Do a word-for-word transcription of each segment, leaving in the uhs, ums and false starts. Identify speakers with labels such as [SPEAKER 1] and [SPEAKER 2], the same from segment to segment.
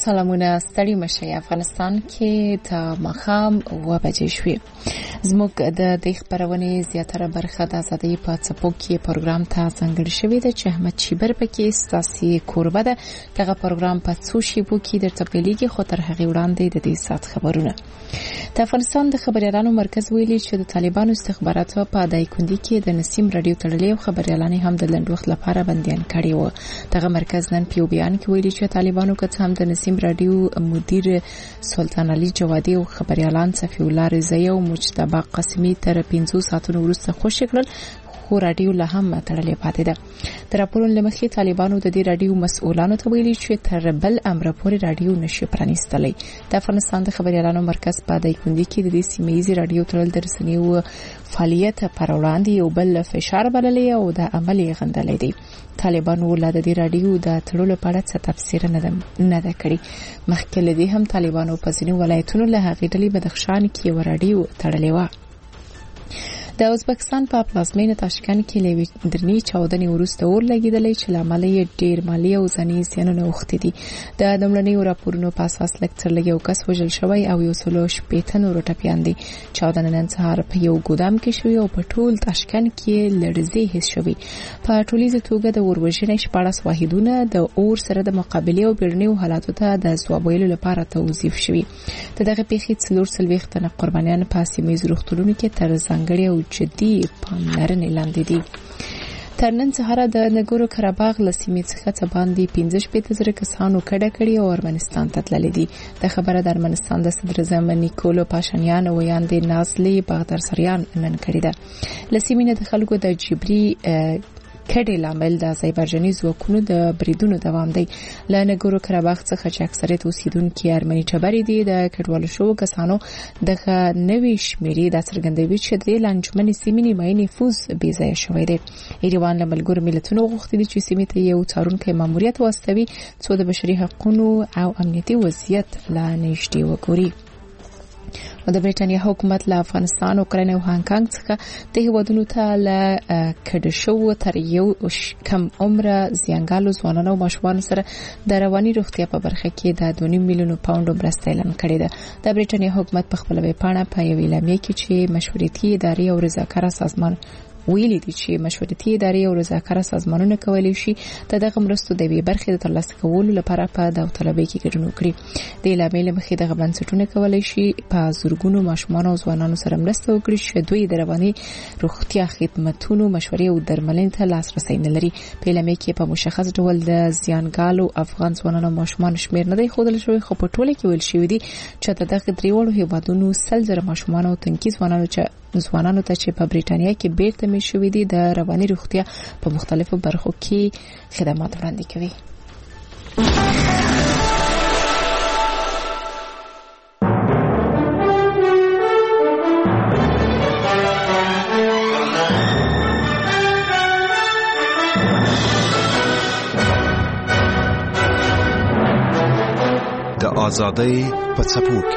[SPEAKER 1] سلامونه ستړي مشه افغانستان کې د مخام و بجې شوې زموږ د د خبرونې زیاتره برخه د ازادي په څپو کې پروګرام ته څنګه شوې ده چې احمد شیبر پکې ساسي کوربه ده دغه پروګرام په څو شیبو کې د تپلیګي خطر هغه وړاندې د دې سات خبرونه د افغانستان د خبريالانو مرکز ویلي چې د طالبانو استخباراتو په دایکندي کې د نسیم رادیو تړلې او خبريالان هم د لند وخت لپاره بنديان کړي وو دغه مرکز نن په بیان کې ویلي چې طالبانو که هم د نسیم رادیو مدیر سلطان علي جوادي او خبريالان صفي الله رضایی او مجتبی قاسمي تر پنځه ساعتونو وروسته خوشی کړل خو رادیو له هم تړلې پاتې ده تر راپورونو لمخې طالبانو د دې رادیو مسؤلانو ته ویلي چې تر بل امر پورې رادیو نشي پرانیستلی د افغانستان د خبريالانو مرکز په دایکندي کې د دې سیمایي رادیو تړل د رسنیو فعالیت پر وړاندې یو بل فشار بللی او د عملي غندلې دي طالبانو ولادت د رادیو د تړلو په اړه څه تفسیر نه ده نه ده کړی مخکې لدی هم طالبانو په ځینو ولایتونو له هغې ډلې بدخشان کې و رادیو تړلې و د ازبکستان په پلازمینه تاشکند کې لوي درنی چاودنې ورسته اور لګیدلې چې لامل یې ډیر مالی او ځنی زیانونه وخت دي د دملنې راپورونو په اساس لکتر لګیو کس وژل شوی او یو سلو شپېته نور ټپيان دي چاودنه نن سهار په یو ګودام کې شوی او په ټول تاشکند کې لړزې حس شوی په ټولیزه توګه د اوروژنې شپږ واحدونه د اور سره د مقابله او بیرنیو حالاتو ته د ځواب ویلو لپاره توظیف شوی دغه پیښې څلور سلويخت نه قربانیان په سیمې زروختلونو کې تر ځنګړي او جدي پاملرنې لاندې دي تر نن سهار د نګورو قرهباغ لسیمې څخه څه باندې پنځه شپېته زره کسانو کډه کړي او ارمنستان ته تللي دي د خبره د ارمنستان د صدر اعظم نیکولو پاشانیان او یاندې نازلی بغدادسریان نن کړی ده لسیمې د خلکو د جبري کډې لامل د آذربایجاني ځواکونو د بریدونو دوام دی له نګورو قرهباغ څخه چې اکثریت اوسیدونکو ارمني ټبري دي د کډوالو شو کسانو دغه نوې شمیرې د څرګندوي چې د لانجمنې سیمې نیمه نفوذ بې ځای شوی دی ایران له ملګرو ملتونو غوښتي چې سیمې ته یو څارونکي ماموریت واستوي څو د بشري حقوقو او امنیتي وضعیت لا نشټي وګوري د برېټانیا حکومت له افغانستان او اوکراین او هانګ کانګ څخه د هیوادونو ته له کډه شو تر یو کم عمره زیانګالو ځوانانو او ماشومانو سره د رواني روغتیا په برخه کې د دوه نیم میلیون پاونډ مرسته اعلان کړې ده د برېټانیا حکومت په خپل ویبپاڼه په یو اعلامیه کې چې مشورتي ادارې او رضاکاره سازمان ویلي دي چې مشورتي ادارې او رضاکاره سازمانونه کولی شي د دغه مرستو د وی برخې د ترلاسه کولو لپاره په داوطلبۍ کې ګډون وکړي د اعلامیې له مخې دغه بنسټونه کولی شي په زورګونو ماشومان او ځوانانو سره مرسته وکړي چې دوی د رواني روغتیا خدماتونو مشورې او درملنې ته لاسرسي نه لري په اعلامیې کې په مشخص ډول د زیانګالو افغان ځوانانو او ماشومان شمیر نه دی ښودل شوی خو په ټوله کې ویل شوی دی چې دغه دریوړو هیوادونو سل زره ماشومان او تنکي ځوانانو چې ځوانانو ته چې په برېټانیا کې بیرته می شوې دي د رواني روغتیا په مختلفو برخو کې خدمات وړاندې کوي
[SPEAKER 2] د آزادۍ په څپو کې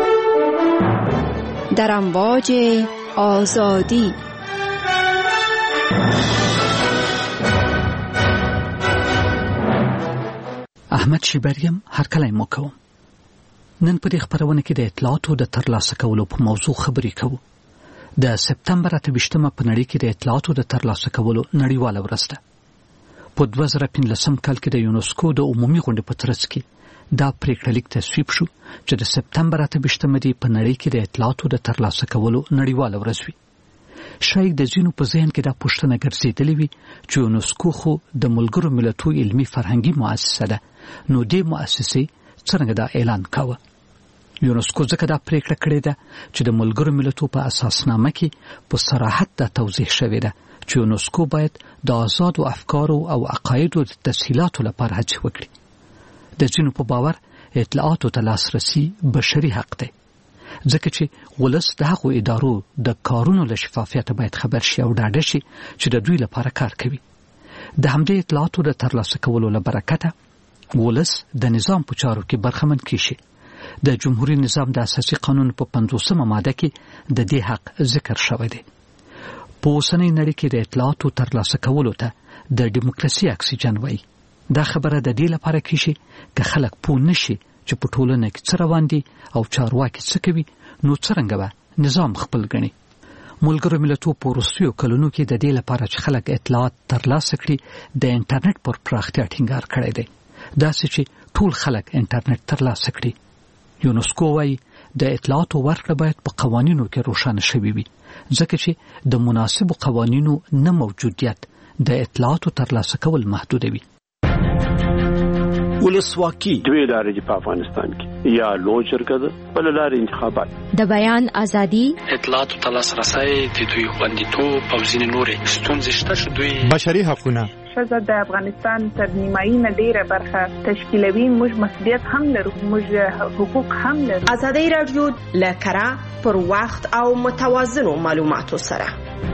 [SPEAKER 3] در امواج آزادی
[SPEAKER 4] احمد شیبریم هر کله مو کوم نن په دې خبرونه کې د اطلاعاتو د ترلاسه کولو په موضوع خبرې کوو د سپتمبر اته ویشتمه په نړۍ کې د اطلاعاتو د ترلاسه کولو نړیواله ورځ ده په دوه زره پنځلسم کال کې د یونسکو د عمومي غونډې په ترڅ کې دا پریکړه لیک تصویب شو چې د سپتمبر اته ویشتمه دی په نړۍ کې د اطلاعاتو د ترلاسه کولو نړیواله ورځ وي شاید د ځینو په ذهن کې دا پوښتنه ګرځېدلې وي چې یونسکو خو د ملګرو ملتونو علمي فرهنګي مؤسسه ده نو دې مؤسسې څنګه دا اعلان کاوه یونسکو ځکه دا پریکړه کړې ده چې د ملګرو ملتونو په اساسنامه کې په صراحت دا توضیح شوې ده چې یونسکو باید د آزادو افکارو او عقایدو د تسهیلاتو لپاره هڅې وکړي د ځینو په باور اطلاعاتو ته لاسرسي بشري حق دی ځکه چې ولس د هغو ادارو د کارونو له شفافیت باید خبر شي او ډاډه شي چې د دوی لپاره کار کوي د همدې اطلاعاتو د ترلاسه کولو له برکته ولس د نظام په چارو کې برخمن کیږي د جمهوریت نظام د اساسي قانون په پنځوسمه ماده کې د دې حق ذکر شوی دی په اوسنۍ نړۍ کې د اطلاعاتو ترلاسه کولو ته د دیموکراسي اکسیجن وایي دا خبره د دې لپاره کیږي چې خلک پوه نشي چې په ټولنه کې څه روان دي او چارواکي څه کوي نو څرنګه به نظام خپل ګڼي. ملګرو ملتونو په وروستیو کلونو کې د دې لپاره چې خلک اطلاعات ترلاسه کړي د انټرنیټ پر پراختیا ټینګار کړی دی. داسې چې ټول خلک انټرنیټ ترلاسه کړي. یونسکو وايي د اطلاعاتو ورکړه باید په قوانینو کې روښانه شوي وي ځکه چې د مناسبو قوانینو نه موجودیت د اطلاعاتو ترلاسه کول محدودوي.
[SPEAKER 5] ولسواکي دوی لارې په افغانستان کې یا لوی جرګه ده بل لارې انتخابات
[SPEAKER 3] د بیان ازادي
[SPEAKER 6] اطلاعاتو ته لاسرسی د دوی خوندیتوب او ځینې نورې ستونزې شته چې دوی
[SPEAKER 7] بشري حقونه
[SPEAKER 8] ښځه د افغانستان تر نیمایي نه ډیره برخه تشکیلوي. موږ مسؤلیت هم لرو، موږ حقوق هم لرو.
[SPEAKER 9] ازادي رادیو له کره پر وخت او متوازنو معلوماتو سره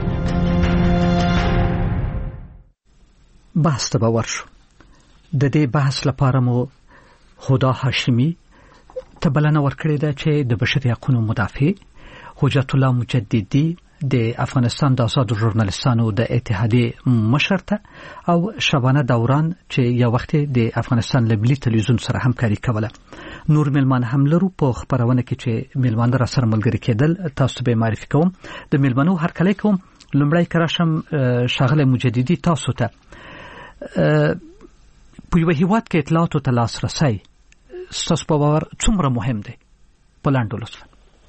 [SPEAKER 4] بحث ته باور شو. د دې بحث لپاره مو هدا هاشمی ته بلنه ورکړې ده چې د بشري حقوقو مدافع حجت الله مجددي د افغانستان د آزادو ژورنالستانو د اتحادیې مشر ته او شبانه دوران چې یو وخت د افغانستان له ملي تلویزیون سره همکاري کوله. نور ملمان هم لرو په خبرونه کې چې ملمان را سره ملګری کېدل تاسو به معرفي کوم. د ملمنو هر کله کوم لومړی کراشم شاغله مجددي تاسو ته په یو هیواد کې اطلاعاتو ته لاسرسی ستاسو په باور څومره مهم دی؟ په لاندې لطفا.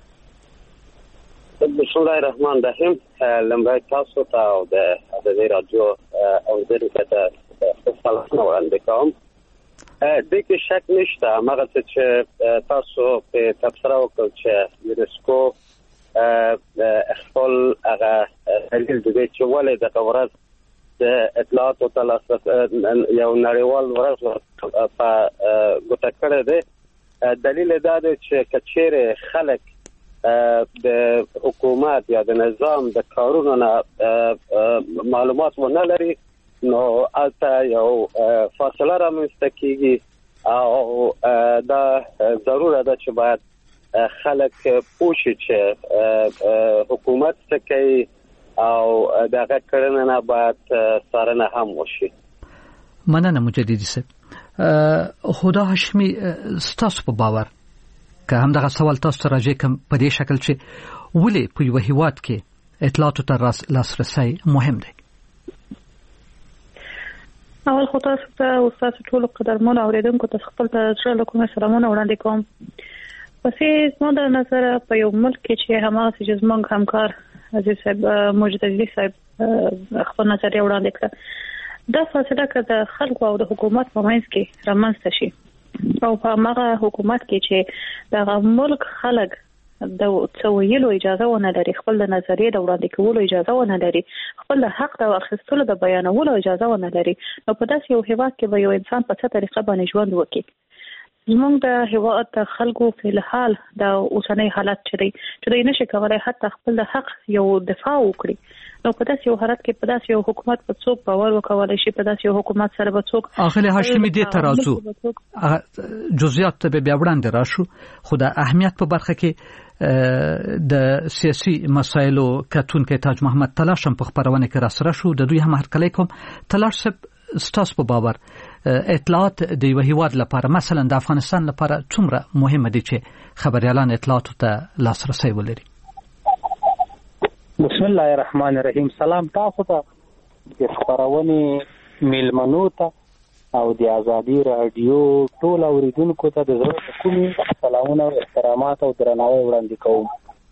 [SPEAKER 10] بسم الله الرحمن الرحیم. لمړی تاسو ته او د ازادي رادیو اوریدونکو ته سلام وړاندې کوم. د کې شک نشته هغه چې تاسو په تبصره وکړ چې یونسکو خپل هغه دلیل دی چې ولې د ورځ د اطلاعاتو ته لاسرسی یو نړیوال ورځ په ګوته کړی دی. دلیل دا دی چې کچېرې خلک د حکومت یا د نظام د کارونو نه معلومات ونه لري نو البته یو فاصله رامنځته کیږي او دا ضروره ده چې باید خلک پوه شي چې حکومت څه کوي او دغه کړنه نه باید څارنه هم وشي.
[SPEAKER 4] مننه مجددي صاحب. هدا هاشمی ستاسو په باور که هم دغه سوال تاسو ته راځي کوم په دې شکل چې ولې په یو هیواد کې اطلاعاتو ته لاسرسی مهم دی؟
[SPEAKER 8] اول خو تاسو ته او تاسو ټول قدرمن اوریدونکو ته خپل تاسو له کومه سلامونه وړاندې کوم. پسې زموږ د نظر په یو ملک کې چې هماغه چې زموږ همکار عزیز صاحب مجددي صاحب خپل نظریه وړاندې کړه دا فاصله که د خلکو او د حکومت په منځ کې رامنځته شي او په هغه حکومت کې چې دغه ملک خلک د څه ویلو اجازه ونه لري، خپل د نظریې د وړاندې کولو اجازه ونه لري، خپل د حق د اخیستلو د بیانولو اجازه ونه لري، نو په داسې یو هیواد کې به یو انسان په څه طریقه باندې ژوند وکړي؟ زموږ د هیواد د خلکو په الحال د اوسنۍ حالت چې دی چې دوی نشي کولای حتی خپل د حق یو دفاع وکړي، نو په داسې یو حالت کې په داسې یو حکومت په څوک باور وکولای شي؟ په داسې یو حکومت سره به څوک
[SPEAKER 4] اغلی هاشمی دې ترازو جزئیات ته بیا وړاندې راشو. خو د اهمیت په برخه کې د سیاسي مسایلو کتونکو تاج محمد تلاش هم په خبرونه کې را سره شو. د دوی هم هرکلی کوم. تلاش صاحب ستاسو په باور اطلاعات د یو هیواد لپاره مثلا د افغانستان لپاره څومره مهمه دي چې خبريالان اطلاعاتو ته لاسرسی ولري؟
[SPEAKER 11] بسم الله الرحمن الرحیم. سلام تاسو ته د خبرونې میلمنو ته او د ازادي رادیو ټول اوریدونکو ته د زړه کومې سلامونه او احترامات او درناوی وړاندې کوم.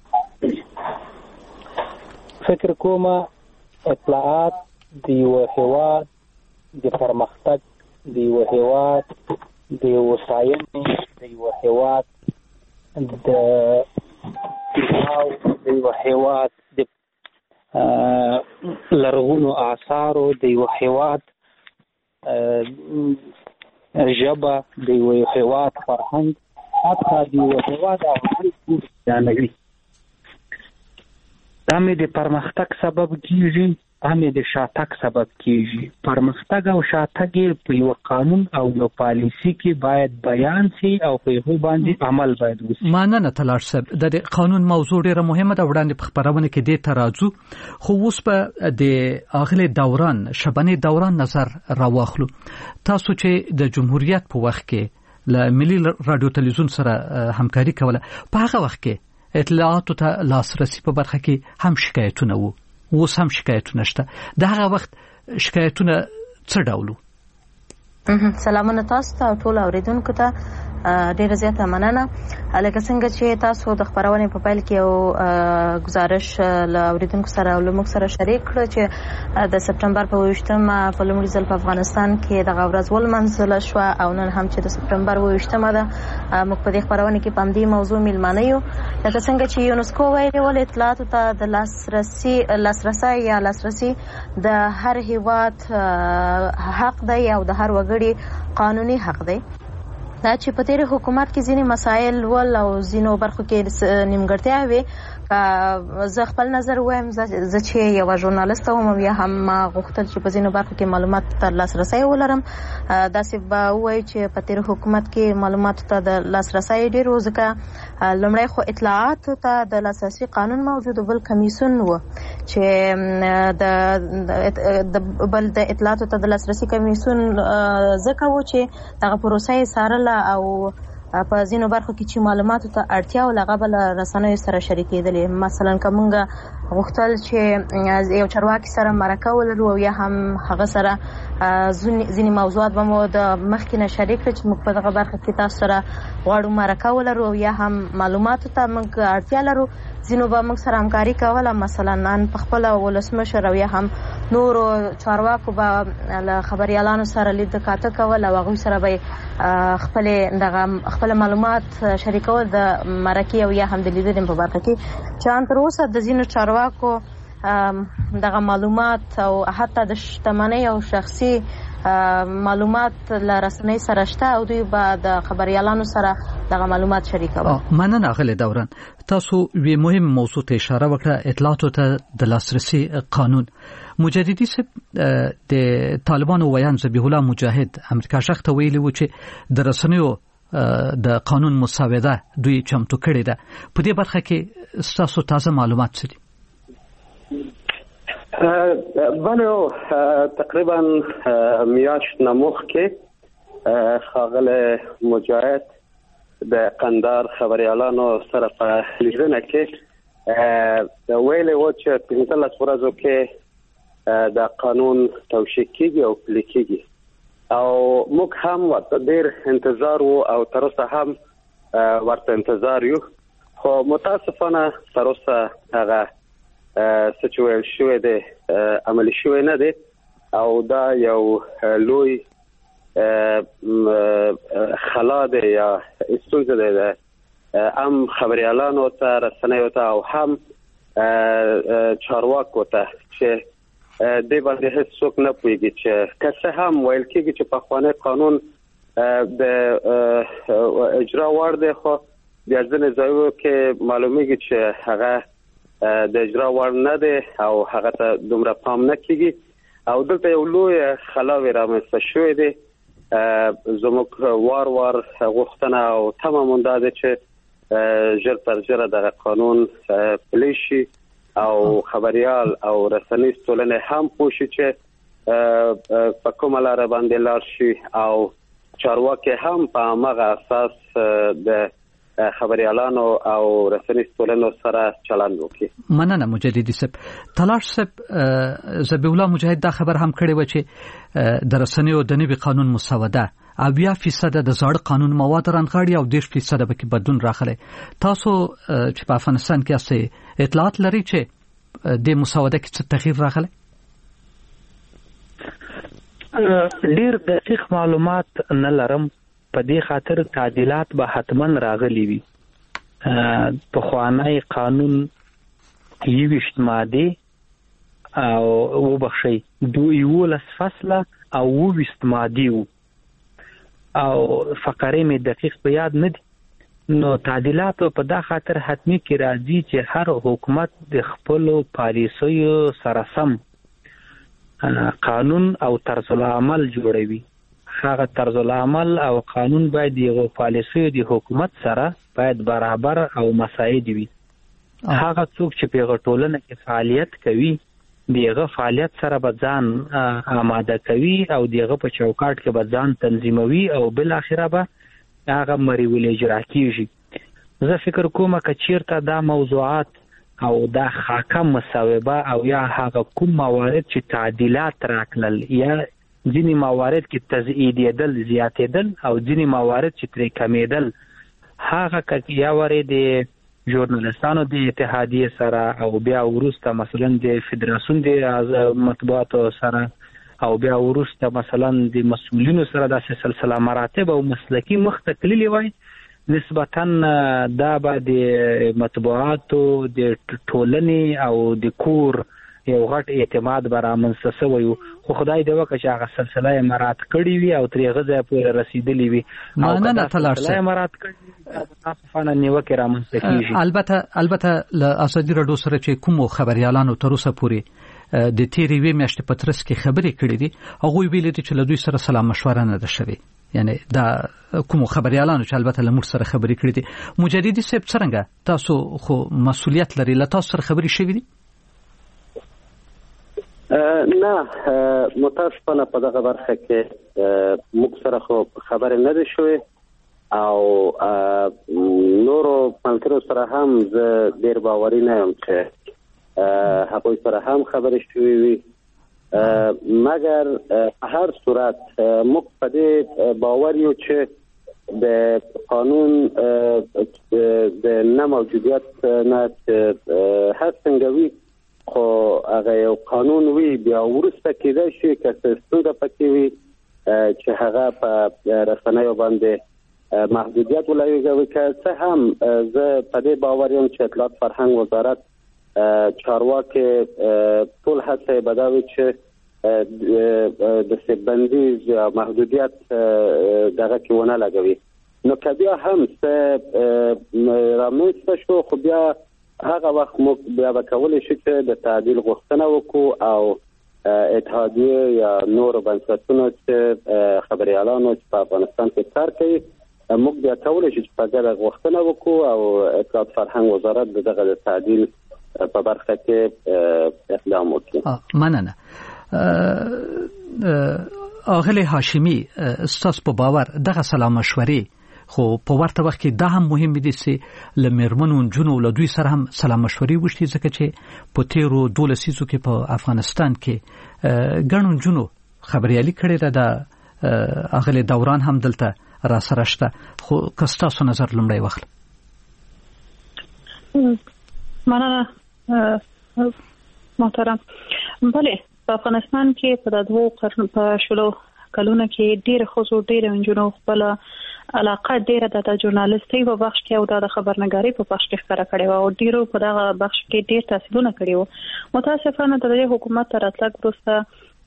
[SPEAKER 11] فکر کوم اطلاعات د یو هیواد د پرمختګ د یو هیواد د وسایلو د یو هیواد د او د یو هیواد د لرغونو آثارو د یو هیواد ژبه د یو هیواد فرهنګ حتی د یو هیواد اړیکې بیانوي. دا مې د پرمختګ سبب کیږي، دا مې د شاتګ سبب کیږي. پرمختګ او شاتګ په یو قانون او یو پالیسي کې باید بیان شي او په هغه باندې عمل باید وشي.
[SPEAKER 4] ماننه تلاش صاحب د قانون موضوع ډیره مهمه ده وړاندې په خبرونه کې دې ترازو. خو اوس په د اغلی دوران شبانه دوران نظر راواخلو. تاسو چې د جمهوریت په وخت کې له ملي رادیو تلویزیون سره همکاري کوله. په هغه وخت کې اطلاعاتو ته لاسرسي په برخه کې هم شکایتونه وو، اوس هم شکایتونه شته. د هغه وخت شکایتونه څه ډول وو؟
[SPEAKER 7] سلامونه تاسو ته ټول اوریدونکو ته ډیره زیاته مننه. لکه څنګه چې تاسو د خبرونې په پیل کې یو گزارش له اوریدونکو سره او له موږ سره شریک کړ چې د سپټمبر په اوویشتمه په لومړي ځل په افغانستان کې دغه ورځ ولمانځل شوه او نن هم چې د سپټمبر اوویشتمه ده موږ په دې خبرونه کې په همدې موضوع میلمانه یو. لکه څنګه چې یونسکو ویلي ول اطلاعاتو ته د لاسرسي لاسرسي یا لاسرسي د هر هیواد حق دی او د هر وګړي قانوني حق دی. دا چې په تیر حکومت کې ځینې مسایل ول او ځینو برخو کې نیمګړتیا وي. زه خپل نظر وایم، زه چې یو ژورنالیست وم او یا هم ما غوښتل چې په ځینو برخو کې معلومات تر لاسرسي ولرم. داسې به ووایو چې په تیر حکومت کې معلوماتو ته د لاسرسي ډېر و، ځکه لومړی خو اطلاعاتو ته د لاسرسي قانون موجود، بل کمیسیون و چې د بل د اطلاعاتو ته د لاسرسي کمیسیون ځکه و چې دغه پروسه یې څارله او په ځینو برخو کې چې معلوماتو ته اړتیا و هغه به له رسنیو سره شریکېدلې. مثلا که موږ غوښتل چې یو چارواکي سره مرکه ولرو او یا هم هغه سره ځینې موضوعات به مو د مخکې نه شریک کړو چې موږ په دغه برخه کې تاسو سره غواړو مرکه ولرو او یا هم معلوماتو ته موږ اړتیا لرو، ځینو به موږ سره همکاري کوله. مثلا نن په خپله ولسمشر او یا هم نورو چارواکو به له خبریالانو سره لید کاته کول او هغوی سره به خپلې دغه خپل معلومات شریکول د مرکې او یا هم د لیدنې په برخه کې، چې ان تر اوسه د ځینو چارواکو دغه معلومات او حتی د شتمنۍ او شخصي معلومات له رسنۍ سره شته او دوی به د خبریالانو سره دغه معلومات شریکول.
[SPEAKER 4] مننه اغلې دوران. تاسو وی مهم موضوع ته اشاره وکړه، اطلاعاتو ته د لاسرسي قانون. مجددي صاحب د طالبانو ویان ذبیح الله مجاهد امریکا شخص ته ویلي و چې د رسنیو د قانون مسوده دوی چمتو کړی ده. په دې برخه کې تاسو تازه معلومات څه دي؟
[SPEAKER 10] بله، تقریبا میاشت نموخ کې ښاغلی مجاهد د قندهار خبریالانو سره په لیدنه کې ویلي و چې پنځلس ورځو کې د قانون توشیح کیږي او پلي کیږي او موږ هم ورته ډېر انتظار وو او تر اوسه هم ورته انتظار یو، خو متاسفانه تر اوسه هغه څه چې ویل شوی دی عملي شوی نه دی او دا یو لوی خلا دی یا ستونزه دی هم خبریالانو ته، رسنیو ته او هم چارواکو ته چې دې باندې هیڅ څوک نه پوهېږي چې که څه هم ویل کېږي چې پخوانی قانون د اجرا وړ دی، خو بیا ځینې ځایونو کې معلومیږي چې هغه د اجرا وړ نه دی او هغه ته دومره پام نه کېږي او دلته یو لوی خلاوې رامنځته شوی دی. زموږ وار وار غوښتنه او تمه مونږ دا ده چې ژر تر ژره دغه قانون پلی شي او خبریال او رسنیز ټولنه هم پوه شي چې په کومه لاره باندې لاړ شي او چارواکي هم په هماغه اساس د خبریالانو او رسنیز ټولنو سره چلند وکړي.
[SPEAKER 4] مننه مجددي صاحب. تلاش صاحب ذبیح الله مجاهد دا خبر هم کړی و چې د رسنیو د نوي قانون مسوده اویا فیصد د زاړه قانون مواد رانغاړي او دېرش فیصد به کې بدلون راغلی. تاسو چې په افغانستان کې اسې اطلاعات لري چې د مسوده کې څه تغییر راغلی؟
[SPEAKER 11] ډیر دقیق معلومات نه لرم، په دې خاطر تعدیلات به حتما راغلي وي. پخوانی قانون یویشت ماده او وبخشي دو یولس فصله او وویشت ماده وو او فقره می دقیق په یاد نه دي. نو تعدیلات په دا خاطر حتمی کې راځي چې هر حکومت د خپل پالیسیو سره سم قانون او طرز العمل جوړوي. هغه طرز العمل او قانون باید یو پالیسي د حکومت سره باید برابر او مساعد وي. هغه څوک چې په ټولنه کې فعالیت کوي دغه فعالیت سره به ځان آماده کوي او دغه په چوکاټ کې به ځان تنظیموي او بل اخره به هغه مریول اجرا کیږي. زه فکر کوم چې چیرته دا موضوعات او دا حاکم مصوبه او یا هغه کوم موارد چې تعدیلات راکړل یا ځینی موارد کې تزییدېدل زیاتېدل او ځینی موارد چې ترې کمیدل، هغه کې یا ورې د ژورنالستانو د اتحادیه سره او بیا وروسته مثلا د فدراسیون د مطبوعاتو سره او بیا وروسته مثلا د مسؤلینو سره د سلسله مراتب او مسلکی مختلفي وای، نسبتاً دا به د مطبوعاتو د ټولنې او د کور یو غټ اعتماد به رامنځته شوی وي. خو خدای دې وکړي چې هغه سلسله مراعات کړې وي او ترې غځه پورې رسیدلې وي.
[SPEAKER 4] مننه تلار
[SPEAKER 11] سلسله مراعات کړې تاسو فانه نیوکه رامنځته کیږي.
[SPEAKER 4] البته البته له اسدي رادیو سره چې کوم خبريالانو تر اوسه پورې د تیری وی میاشتې پترس کې خبرې کړې دي، هغه ویل دي چې له دوی سره سلام مشوره نه ده شوی. یعنی دا کوم خبريالانو چې البته له موږ سره خبرې کړې دي. مجددي صاحب څنګه تاسو خو مسؤلیت لري، له تاسو سره خبرې شوې دي؟
[SPEAKER 10] نه، متاسفانه په دغه برخه کې موږ سره خو خبرې نه ده شوې او نورو ملګرو سره هم زه ډېر باوري نه یم چې هغوی سره هم خبرې شوې وي. مګر په هر صورت موږ په دې باور یو چې د قانون د نه موجودیت نه هر څنګه وي، خو هغه یو قانون وی بیا ورسته کېدای شي که څه پکې وي چې هغه په رسنیو باندې محدودیت ولګوي. که څه هم زه په دې باور یم چې اطلاعات فرهنګ وزارت چارواکي ټول هڅه به دا وي چې د سیبندیز یا محدودیت دغه کې ونه لګوي. نو که بیا هم څه رامنځته شو، خو بیا هغه وخت موږ بیا به کولی شو چې د تعدیل غوښتنه وکړو او اتحادیه یا نور بنسټونو چې خبريالانو چې په افغانستان کې کار کوي، موږ بیا کولی شو چې په ګډه غوښتنه وکړو او اطلاعات فرهنګ وزارت دغه د تعدیل په برخه کې اقدام وکړي.
[SPEAKER 4] مننه. اغلی هاشمی، استاس په باور دغه سلام مشورې خو په ورته وخت کې دا هم مهم دي چې لمرمنو جنو له دوی سره هم سلام مشورې وشي، ځکه چې په تیرو دولسیزو کې په افغانستان کې ګڼو جنو خبريالي کړي ده. اغلی دوران هم دلته را سره شته، خو کستاسو نظر لمړی وخت.
[SPEAKER 8] مننه محترم. بله، په افغانستان کې په دوه قرن په شلو کلونه کې ډېر خصوص ډېر انجنونو خپل علاقه ډیره د ژورنالیستي په بخش کې او د خبرنګاري په بخش کې ښکاره کړي او ډیرو په دغه بخش کې ډیر تحصیلونه کړي وو. متاسفانه د حکومت تر راتګ وروسته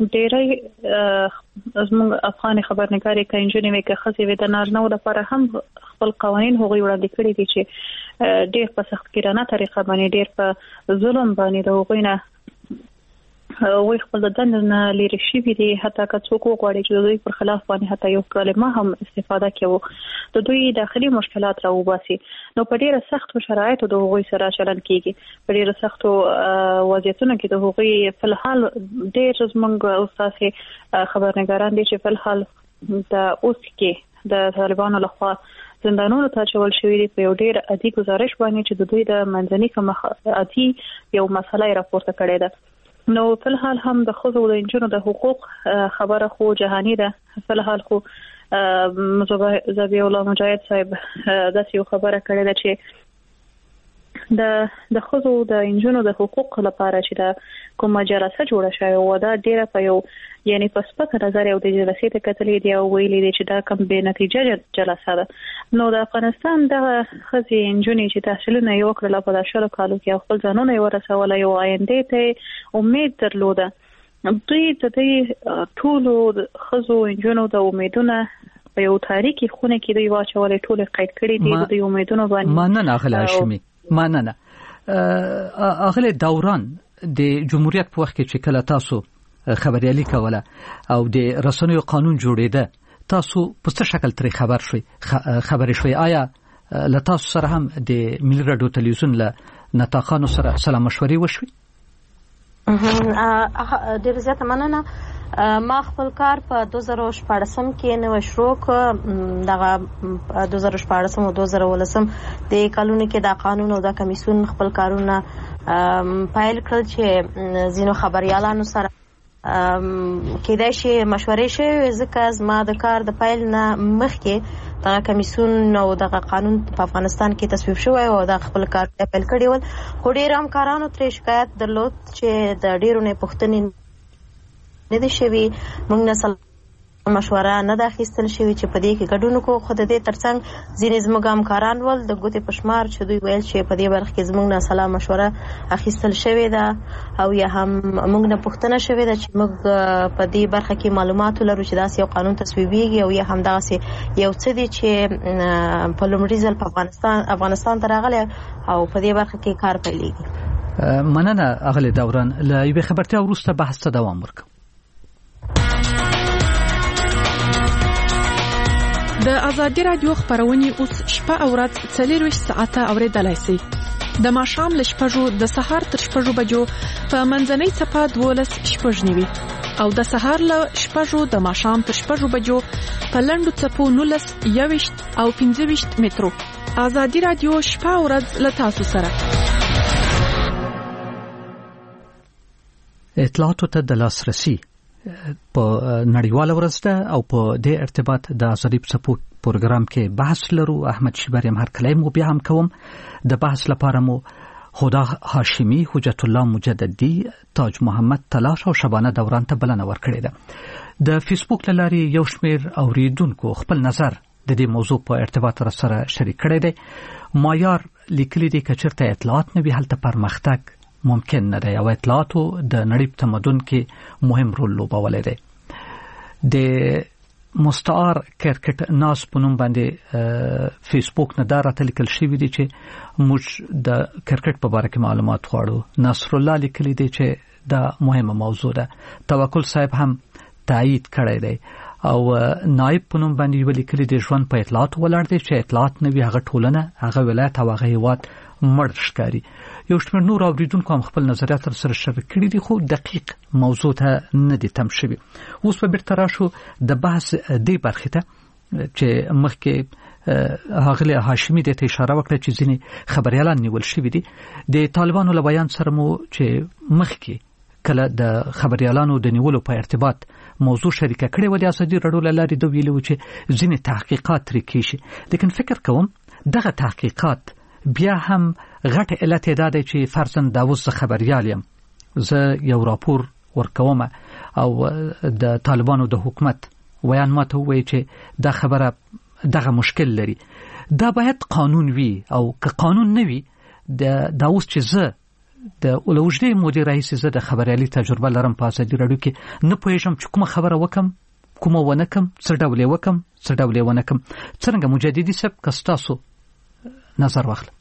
[SPEAKER 8] ډیرې زموږ افغان خبرنګاري کینجنې وکړه خزي وې د نارنو لپاره هم خپل قوانين هغوی وړاندې کړي دي چې ډیر په سخت کیرانه طریقه باندې ډیر په ظلم باندې د هغوی نه وی خپل د دند نه لري شي دي، حتی که څوک وغواړي چې د دوی پر خلاف باندې حتی یو کلمه هم استفاده کوي د دوی داخلي مشکلات راوباسي. نو په ډیره سختو شرایطو د هغوی سره چلن کیږي، په ډیره سختو وضعیتونو کې د هغوی په الحال ډیر زمونږ استاد خبرنګاران دي چې په الحال د اوس کې د طالبانو لخوا زندانونو ته چول شوی دی په یو ډیر عادي گزارش باندې چې د دوی د منځني کوم عادي یو مسله راپورته کړې ده. نو په الحال هم د خزو د انجنونو د حقوق خبره خو جهانی ده. په الحال خو ذبیح الله مجاهد صاحب داسې یو خبره کړې ده چې د د خزو د انجنونو د حقوق لپاره چې د کومه جلسه جوړه شوې و دا ډیره په یو یعنی په سپک نظر یو د جلسې ته کتلې دی او ویلې دي چې دا کم به نتیجه جلسه ده. نو د افغانستان د خزي انجنونې چې تحصیلونه یو کړل په داشلو کالو کې خپل ځانونه یو رسول یو آینده ته امید درلوده. دوی د دې ټولو خزو انجنونو د امیدونه په یو تاریخي خونه کې دی واچولې ټول قید کړي دي د امیدونو باندې.
[SPEAKER 4] مننه اغلی هاشمی. مننه. اغلی دوران د جمهوریت په وخت کې چې کله تاسو خبريالي کوله او د رسنیو قانون جوړېده، تاسو په څه شکل ترې خبر شوي خبرې شوي؟ آیا له تاسو سره هم د ملي رادیو تلویزیون له نطاقانو سره سلام مشورې وشوي؟
[SPEAKER 7] ډېر زیاته مننه. ما خپل کار په دوه زره شپاړسم کې نوی شروع کړ. دغه دوه زره شپاړسم او دوه زره ولسم د کلونو کې دا قانون او دا کمیسیون خپل کارونه پیل کړل چې ځینو خبريالانو سره کېدای شي مشورې شوې، ځکه زما د کار د پیل نه مخکې دغه کمیسیون او دغه قانون په افغانستان کې تصویب شوی او د خپل کار پیل کړی ول. خو ډېر همکارانو ترې شکایت درلود چې د ډېرو نه پوښتنې نه دي شوي، موږ نه مشوره نه ده اخیستل شوې چې په دې کې ګډون وکړو. خو د دې ترڅنګ ځینې زموږ همکاران ول د ګوتې په شمار چې دوی ویل چې په دې برخه کې زموږ نه سلا مشوره اخیستل شوې ده او یا هم موږ نه پوښتنه شوې ده چې موږ په دې برخه کې معلومات لرو چې داسې یو قانون تصویبېږي او یا هم داسې یو څه دي چې په لومړي ځل په افغانستان افغانستان ته راغلی او په دې برخه کې کار پیلېږي.
[SPEAKER 4] مننه اغلې دوران. له یوې خبرتیا وروسته بحث ته دوام ورکړو.
[SPEAKER 12] د ازادي رادیو خبرونه اوس شپه او ورځ څلور ویشت ساعته اوریدلای شئ. د ماښام له شپږو د سهار تر شپږو بجو په منځنۍ څپه دولس شپږ نیوي او د سهار له شپږو د ماښام تر شپږو بجو په لنډو څپو نولس یویشت او پنځه ویشت مترو. ازادي رادیو شپه او ورځ له تاسو سره.
[SPEAKER 4] اطلاعاتو ته د لاسرسي په نړیواله ورځ ده او په دې ارتباط د ازادي څپو پروګرام کې بحث لرو. احمد شیبریم هر کله مو بیا هم کوم د بحث لپاره مو خدا هاشمی، حجت الله مجددی، تاج محمد تلاش او شبانه دوران ته بلنه ورکړې ده. د فیسبوک لاري یو شمیر اوریدونکو خپل نظر د دې موضوع په ارتباط سره شریک کړی دی. مایار لیکلي دی چې چیرته اطلاعات نه وي هلته پرمختګ ممکن نه دی او اطلاعاتو د نړۍ په تمدن کې مهم رول لوبولی دی. د مستعار کرکټ ناس په نوم باندې فیسبوک نه دا راته لیکل شوي دي چې موږ د کرکټ په باره کې معلومات غواړو. نصر الله لیکلی دی چې دا مهمه موضوع ده. توکل صاحب هم تایید کړی دی او نائب په نوم باندې یو لیکلی دی ژوند په اطلاعاتو ولاړ دی چې اطلاعات نه وي هغه ټولنه، هغه ولایت او هغه هیواد مړ ښکاري. یو شمېر نور اوریدونکو هم خپل نظریات سره شریک کړي دي خو دقیق موضوع ته نه دي تم شوي. اوس په بیرته راشو د بحث دې برخې ته چې مخکې هغلی هاشمي دې ته اشاره وکړه چې ځینې خبریالان نیول شوي دي. د طالبانو له بیان سره مو چې مخکې کله د خبریالانو د نیولو په ارتباط موضوع شریکه کړې و د ازادي راډیو له لارې دوی ویلي و چې ځینې تحقیقات ترې کېږي. لیکن فکر کوم دغه تحقیقات بیا هم غټ علت دا دی چې فرضاً دا اوس زه خبریال یم، زه یو راپور ورکوم او د طالبانو د حکومت ویان ماته ووایي چې دا خبره دغه مشکل لري. دا باید قانون وي او که قانون نه وي دا اوس چې زه د اولوژدې مودې راهیسې زه د خبریالي تجربه لرم په ازادي راډیو کې نه پوهېږم چې کومه خبره وکم کومه ونه کم، څه ډول یې وکم څه ډول یې ونه کم. څرنګه مجددي صاحب که ستاسو نظر واخله.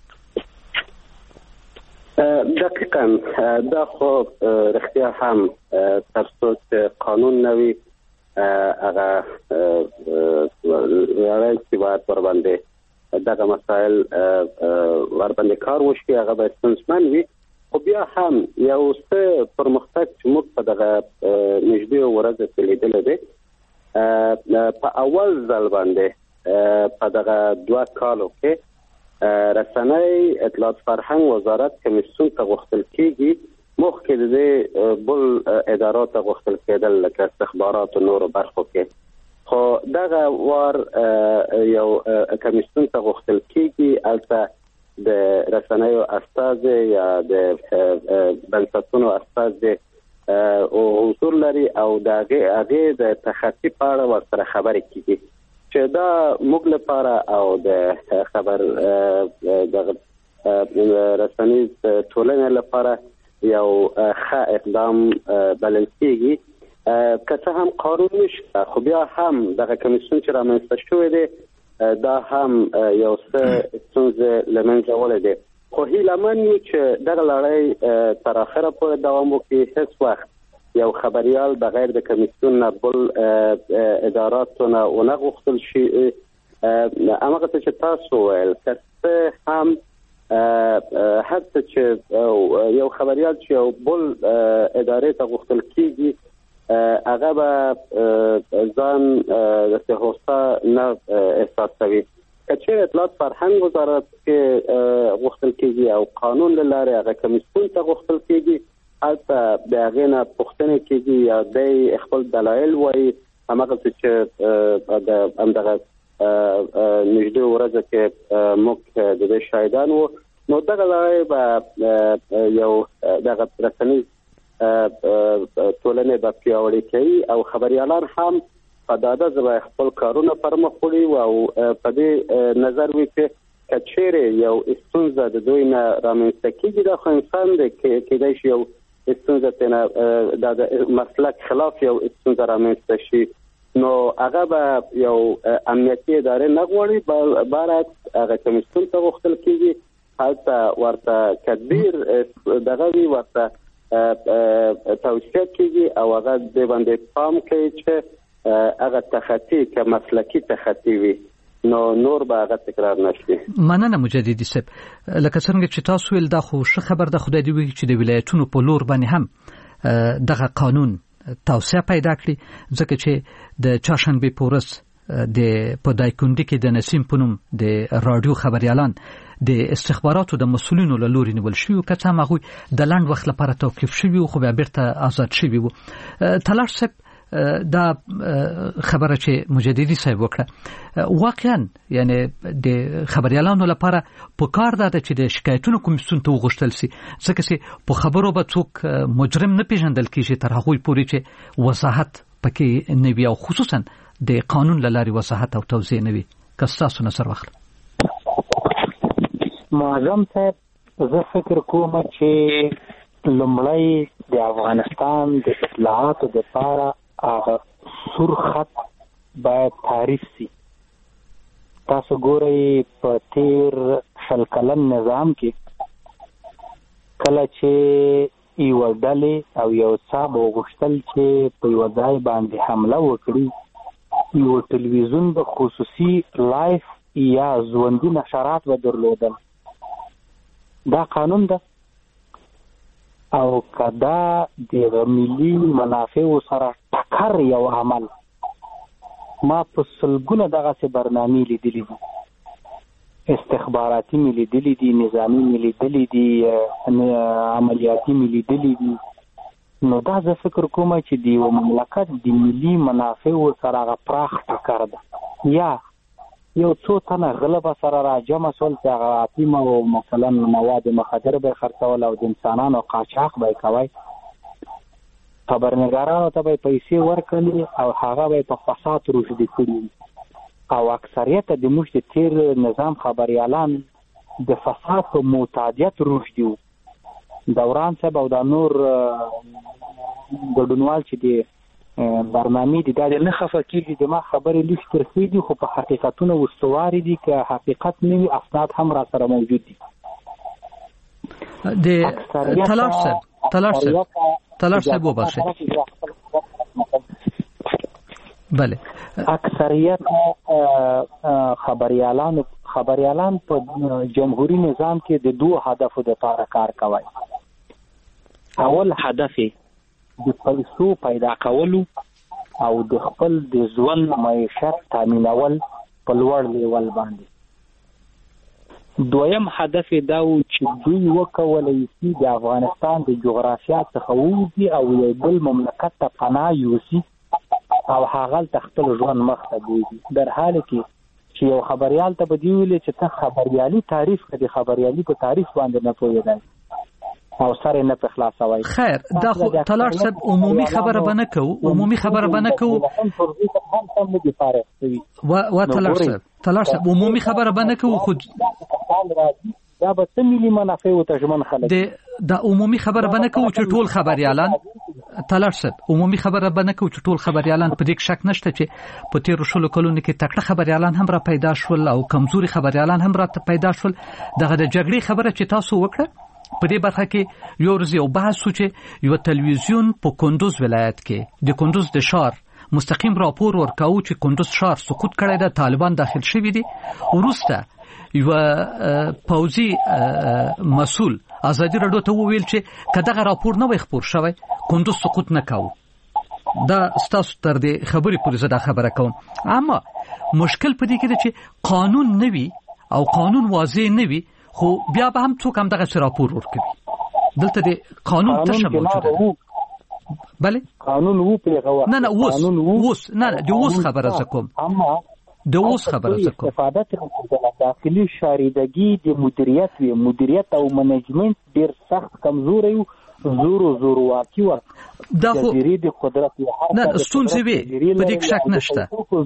[SPEAKER 10] دقیقاً دا خو رښتیا هم تر څو چې قانون نه وي هغه رئیس باید ورباندې دغه مسایل ورباندې کار وشي، هغه باید ستونزمن وي. خو بیا هم یو څه پرمختګ چې موږ په دغه نږدې ورځو کې لیدلی دی په اول ځل باندې په دغه دوه کالو کې رسنۍ اطلاعات فرهنګ وزارت کمیسیون ته غوښتل کېږي مخکې د دې بل ادارو ته غوښتل کېدل لکه استخبارات او نورو برخو کې. خو دغه وار یو کمیسیون ته غوښتل کېږي هلته د رسنیو استازي یا د بنسټونو استازي او حضور لري او د هغې د تخطي په اړه ورسره خبرې کېږي چې دا موږ لپاره او د خبر د رسنیز ټولنې لپاره یو ښه اقدام بلل کېږي. که څه هم قانون نشته خو بیا هم دغه کمیسیون چې رامنځته شوی دی دا هم یو څه ستونزې له منځه وړی دی. خو هیله من یو چې دغه لړۍ تر اخره پورې دوام وکړي. هیڅ وخت یو خبریال بغیر د کمیسیون نه بل اداراتو نه ونه غوښتل شي. هماغه څه چې تاسو ویل که څه هم هر څه چې یو خبریال چې یو بل ادارې ته غوښتل کېږي هغه به ځان د هوسا نه احساسوي. کچې اطلاعات فرهنګ وزارت کې غوښتل کېږي او قانون له لارې هغه کمیسیون ته غوښتل کېږي، هلته د هغې نه پوښتنې کېږي یا دی خپل دلایل وایي، هماغسې چې د همدغه نږدې ورځو کې موږ د دې شاهدان وو. نو دغه لارې به یو دغه رسنیز ټولنې به پیاوړې کوي او خبریالان هم په ډاډه ژبه خپل کارونه پرمخ وړي او په دې نظر وي چې که چیرې یو ستونزه د دوی نه رامنځته کېږي دا خو انسان دی، کېدای شي یو ستونزه ترې د مسلک خلاف یو ستونزه رامنځته شي، نو هغه به یو امنیتي ادارې نه غواړي، برعکس هغه کمیسیون ته غوښتل کېږي، هلته ورته تدبیر دغه وي، ورته توصیه کېږي او هغه دې باندې پام کوي چې هغه تخطي که مسلکي تخطي وي نو نور به هغه تکرار نشي.
[SPEAKER 4] مننه مجددي صاحب. لکه څنګه چې تاسو ویل دا خو ښه خبر ده، خدای دې وکړي چې د ولایتونو په لور باندې هم دغه قانون توسعه پیدا کړي، ځکه چې د چهارشنبې په ورځ د په دایکنډي کې د نسیم په نوم د راډیو خبریالان د استخباراتو د مسؤلینو له لوري نیول شوي، که څه هم هغوی د لنډ وخت لپاره توقیف شوي خو بیا بیرته آزاد شوي وو. تلاش صاحب دا خبره چې مجددي صاحب وکړه واقعا یعنی د خبریالانو لپاره په کار ده چې د شکایتونو کمیسیون ته وغوښتل شي، ځکه چې په خبرو به څوک مجرم نه پیژندل کیږي تر هغوی پورې چې وضاحت پکې نه وي او خصوصا د قانون له لارې وضاحت او توضیح نه وي. که ستاسو نظر واخلم.
[SPEAKER 11] معظم صاحب زه فکر کوم چې لومړی د افغانستان د اطلاعاتو دپاره هغه سور خط باید تعریف سي. تاسو ګورئ په تیر شل کلن نظام کې کله چې یوه ډلې او یو څه به وغوښتل چې په یوه ځای باندې حمله وکړي، یو ټلویزیون به خصوصي لایف یا ژوندي نشرات به درلودل. دا قانون ده او کدا د ملي منافعو سره ټکر یو عمل. ما په سلګونه دغسې برنامې لیدلي دي، استخباراتي مې لیدلي دي، نظامي مې لیدلي دي، عملیاتي مې لیدلي دي. نو دا زه فکر کوم چې د یو مملکت د ملي منافعو سره هغه پراخ ټکر ده. یا یو څو تنه غله به سره راجمع شول چې هغه اتیم او مثلا مواد مخدر به خرڅول او د انسانانو قاچاق به کوي، خبرنګارانو ته به پیسې ورکړي او هغه به په فساد روږدي کړي او اکثریت د موږ د تیر نظام خبریالان د فساد په معتادیت روږدي وو. دوران صاحب او دا نور ګډونوال چې د برنامې دي دا نه خفه کېږي، د ما خبرې لږ ترخې دي خو په حقیقتونه استوارې دي، که حقیقت نه وي اسناد هم را سره موجود دي.
[SPEAKER 4] د تلاش صاحب تلاش صاحب تلاش صاحب وبخښئ. بله
[SPEAKER 11] اکثریت خبریالان خبریالان په جمهوریت نظام کې د دوه هدفو لپاره کار کوي. اول هدف د پیسو پیدا کولو او د خپل د ژوند معیشت تامینول په لوړ لیول باندې. دویم هدف دا و چې دوی وکولای شي د افغانستان د جغرافیا څخه ووځي او یو بل مملکت ته پناه یوسي او هغه خپل ژوند مخ ته بوځي. در حال کې چې یو خبریال ته به دی ویلې چې ته خبریالي تعریف کړي، خبریالي په تعریف باندې نه پوهېدای او سره نه په خلاصوي.
[SPEAKER 4] خیر دا خو تلاش صاحب عمومي خبره بنه کوو عمومي خبره بنه کوو و تلاش صاحب تلاش صاحب عمومي خبره بنه کوو خو
[SPEAKER 11] دا به څه ملي منافع او تجمن خلک
[SPEAKER 4] د د عمومي خبره بنه کوو چې ټول خبريالان تلاش صاحب عمومي خبره بنه کوو چې ټول خبريالان په دې شک نشته چې په تیر شلو کلونو کې تکړه خبريالان هم را پیدا شول او کمزوري خبريالان هم را پیدا شول. دغه د جګړې خبره چې تاسو وکړه په دې برخه کې یو ورځ یو بحث چې یو تلویزیون په کندوز ولایت کې د کندوز د شهر مستقیم راپور ورکاو چې کندوز شهر سقوط کړی دی، طالبان داخل شوي دي. وروسته یو پوځي مسؤل ازادي راډیو ته وویل چې کداغه راپور نه وي خبر شوی کندوز سقوط نه کاوه دا ستاسو تر دې خبرې پورې زه دا خبره کوم. اما مشکل په دې کې دی چې قانون نه وي او قانون واضح نه وي، خو بیا به هم څوک هم دغه راپور ورکوي. دلته د قانون تشه موجوده. بله
[SPEAKER 11] قانون وو په
[SPEAKER 4] نه نه اوس اوس نه د اوس خبره زه کوم. اما د اوس خبره زه کوم.
[SPEAKER 11] استفاده تر داخلي شاریدګي د مدیریت وی مدیریت او منیجمنت ډیر سخت کمزوري وو، زورو زورو واقعي و.
[SPEAKER 4] دا خو
[SPEAKER 11] د قدرت
[SPEAKER 4] نه ستونزې وي، په دې کې شک نشته.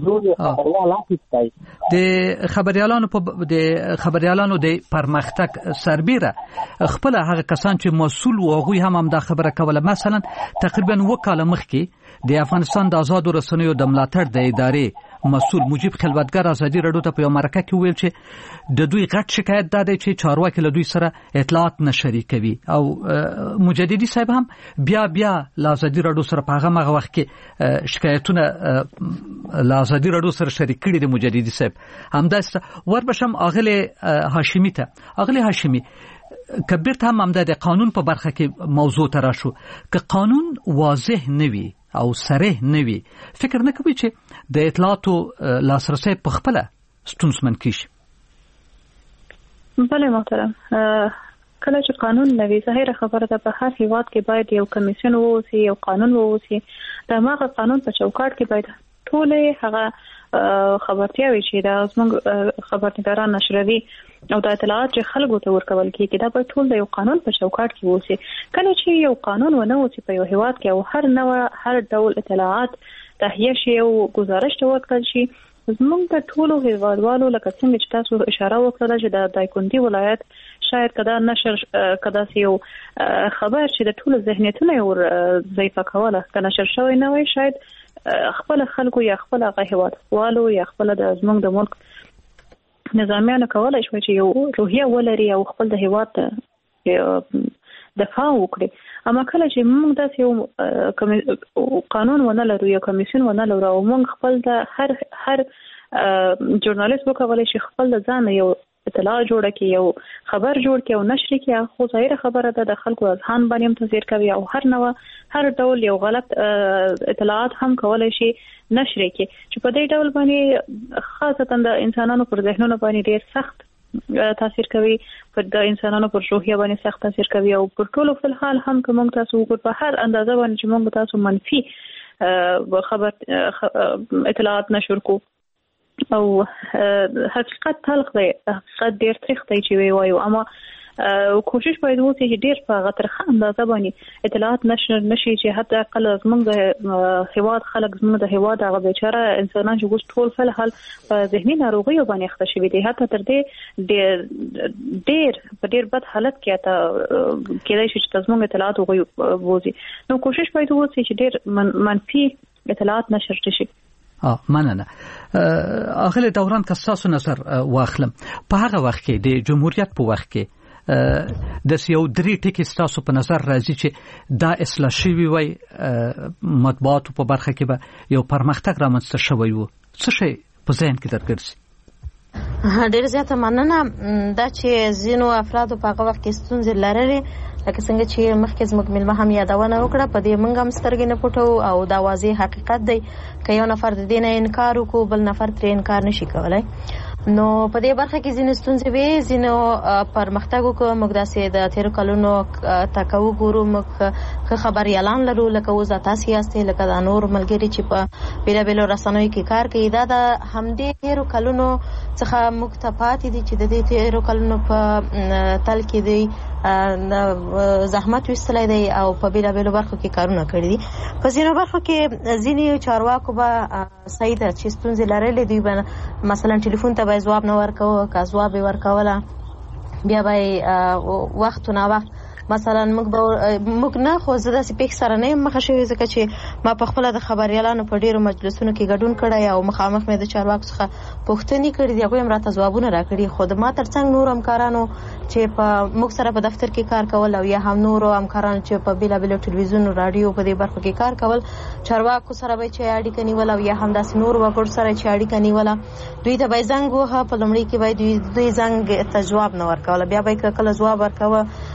[SPEAKER 4] د خبريالانو په د خبريالانو د پرمختګ سربېره خپل هغه کسان چې مسؤل و هغوی هم هم دا خبره کوله. مثلا تقریبا وکاله مخکې د افغانستان د آزادو رسنیو د ملاتړ د ادارې مسؤل مجيب خلوتګر ازادي رادیو ته په مرکه کې ویل چې د دوی غټ شکایت دا دی چې چارواکي له دوی سره اطلاعات نه شریکوي، او مجددي صاحب هم بیا بیا له ازادي رادیو سره په هغه مغه وخت کې شکایتونه له ازادي رادیو سره شریک کړي دي. مجددي صاحب همداسته وربشم اغله هاشمي ته اغله هاشمي کبیر ته هم همدا د قانون په برخه کې موضوع تر شو. که قانون واضح نه وي او صریح نه وي، فکر نه کوي چې د اطلاعاتو لاسرسي په خپل ستونزمن کیږي.
[SPEAKER 8] بله محترم، کله چې قانون نه وي ظاهره خبره ده په هر هیواد کې باید یو کمیسیون ووسی، یو قانون ووسی. د هغه قانون په چوکاټ کې باید ټول هغه خبرتیاوي چې د زموږ خبرنګاران نشروي او د اطلاعات چې خلکو ته ورکول کیږي دا به ټول د یو قانون په چوکاټ کې ووسی. کله چې یو قانون ونه وسی په یو هیواد کې او هر نوع هر ډول اطلاعات تهیه شي او گزارش ته ورکړل شي، زموږ د ټولو هیوادوالو لکه څنګه چې تاسو اشاره وکړه چې د دایکندي ولایت شاید کدا نشر کدا یو خبر چې د ټولو ذهنیتونه ور ضعیفه کوله کنه نشر شوی نه وي، شاید خپل خلکو یا خپل هغه هیوادوالو یا خپل د زموږ د ملک نظامیانو کولای شي چې یو روحیه ولري او خپل د هیواد دفاع وکړي. اما کله چې موږ داسې یو قانون ونه لرو یا کمیسیون ونه لرو او موږ خپل د هر هر ژورنالیست وکولای شي خپل د ځان یو اطلاع جوړه کړي، یو خبر جوړ کړي او نشر کړي، خو ظاهره خبره ده د خلکو اذهان باندې تاثیر کوي او هر نوع هر ډول یو غلط اطلاعات هم کولای شي نشر کړي چې په دې ډول باندې خاصتا د انسانانو پر ذهنونو باندې ډیر سخت تاثیر کوي، پر د انسانانو پر روحیه باندې سخت تاثیر کوي او پر ټولو په حال هم کوم تاسو وګور په هر اندازه باندې چې موږ تاسو منفي خبر اطلاعات نشر کو او حقیقت تلخ دی، حقیقت ډیر تریخ دی چې وی وایو. اما کوشش باید وکړي چې ډیر په غترخه اندازه باندې اطلاعات نشر نشي چې حتی اقل زموږ د هیواد خلک زموږ د هیواد هغه بیچاره انسانان چې اوس ټول په حال په ذهني ناروغیو باندې اخته شوي دي، حتی تر دې ډیر ډیر په ډیر بد حالت کې ته کېدای شي چې زموږ اطلاعات وغوځي. نو کوشش باید وکړي چې ډیر منفي اطلاعات نشر شي.
[SPEAKER 4] اه مننه. اخله دوران که تاسو نظر واخلم په هغه وخت کې د جمهوریت په وخت کې د سیو درې ټکي تاسو په نظر راځي چې دا اصلاح شوی وي مطبوعات په برخه کې به یو پرمختګ رامنځته شوی وو، څه شي په ذهن کې درګرځي؟
[SPEAKER 7] ډېر زیاته مننه. دا چې زینو افراد په هغه وخت کې ستونزې لرلې لکه څنګه چې مخکې زموږ ملمه هم یادونه وکړه، په دې موږ هم سترګې نه پټو او دا واضح حقیقت دی که یو نفر د دې نه انکار وکړو بل نفر ترې انکار نشي کولی. نو په دې برخه کې ځینې ستونزې وي، ځینو پرمختګ وکړو. موږ داسې د تېرو کلونو ته که وګورو موږ ښه خبریالان لرو لکه اوس تاسې یاستئ، لکه دا نور ملګري چې په بېلابېلو رسنیو کې کار کوي. دا د همدې تېرو کلونو څخه موږ ته پاتې دي چې د دې تېرو کلونو په تل کې دی زحمت وستلی دی او په بېلابېلو برخو کې کارونه کړي دي. په ځینو برخو کې ځینې چارواکو به صحیح ده چې ستونزې لرلې، دوی به مثلا ټلیفون ته به ځواب نه ورکوه، که ځواب یې ورکوله بیا به وخت نه وخت مثلا موږ به موږ نه خو زه داسې پېښ سره نه یم مخه شوې، ځکه چې ما په خپله د خبریالانو په ډېرو مجلسونو کې ګډون کړی او مخامخ مې د چارواکو څخه پوښتنې کړي دي، هغوی هم راته ځوابونه راکړي. خو د ما تر څنګ نور همکارانو چې په موږ سره په دفتر کې کار کول او یا هم نورو همکارانو چې په بېلابېلو ټلویزیون راډیو په دې برخو کې کار کول، چارواکو سره به چې اړیکه نیوله او یا هم داسې نور وګړو سره چې اړیکه نیوله، دوی ته به یې زنګ ووهه، په لومړي کې به دوی زنګ ته جواب نه ورکوله، بیا به یې کله ځواب ورکوه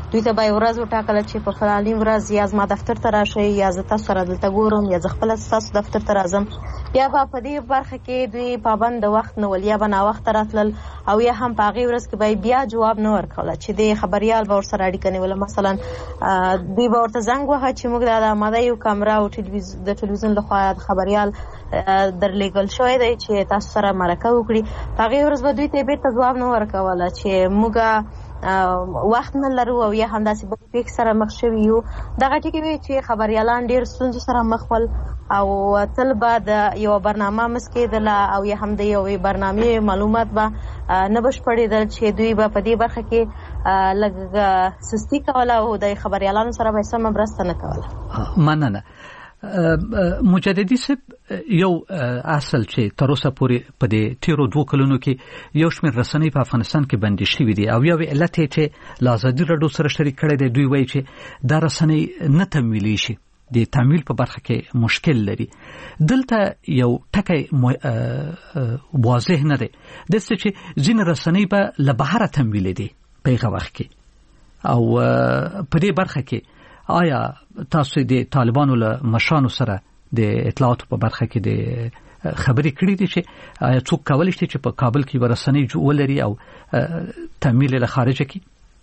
[SPEAKER 7] دوی ته به ورځ وټاکل چې په فلاني ورځ یا زما دفتر ته راشي یا زه تاسو سره دلته ګورم یا زه خپل تاسو دفتر ته راځم. یا به په دې برخه کې دوی پابند وخت نه ول یا به ناوخته راتلل او یا هم په هغې ورځ کې به بیا جواب نه ورکوله چې د خبریال به ورسره اړیکه نیوله. مثلا دوی به ورته زنګ وهه چې موږ د آماده یو کامره او د ټلویزیون لخوا د خبریال درلیږل شوی دی چې تاسو سره مرکه وکړي. په هغې ورځ به دوی ته بېرته ځواب نه ورکوله چې موږ وخت نه لرو او یا همداسې بلې پېښې سره مخ شوي یو. دغه ټکي وي چې خبریالان ډېر ستونزو سره مخ ول او تل به د یوه برنامه مس کېدله او یا هم د یوې برنامې معلومات به نه بشپړېدل چې دوی به په دې برخه کې لږ سستي کوله او د خبریالانو سره به سمه مرسته نه کوله.
[SPEAKER 4] مننه. مجددي صاحب، یو اصل چې تر اوسه پورې په دې تیرو دوه کلونو کې یو شمېر رسنۍ په افغانستان کې بندي شوي دي او یو علت یې چې له ازادي راډیو سره شریک کړی دی، دوی وایي چې دا رسنۍ نه تمویلی شي، د تمویل په برخه کې مشکل لري. دلته یو ټکی واضح نه دی، داسې چې ځینې رسنۍ به له بهره تمویلې دي په هغه وخت کې. او په دې برخه کې آیا تاسو د طالبانو له مشرانو سره د اطلاعاتو په برخه کې د خبرې کړې دي چې آیا څوک کولی شي چې په کابل کې به رسنۍ ولري او تمویل له خارجه کې؟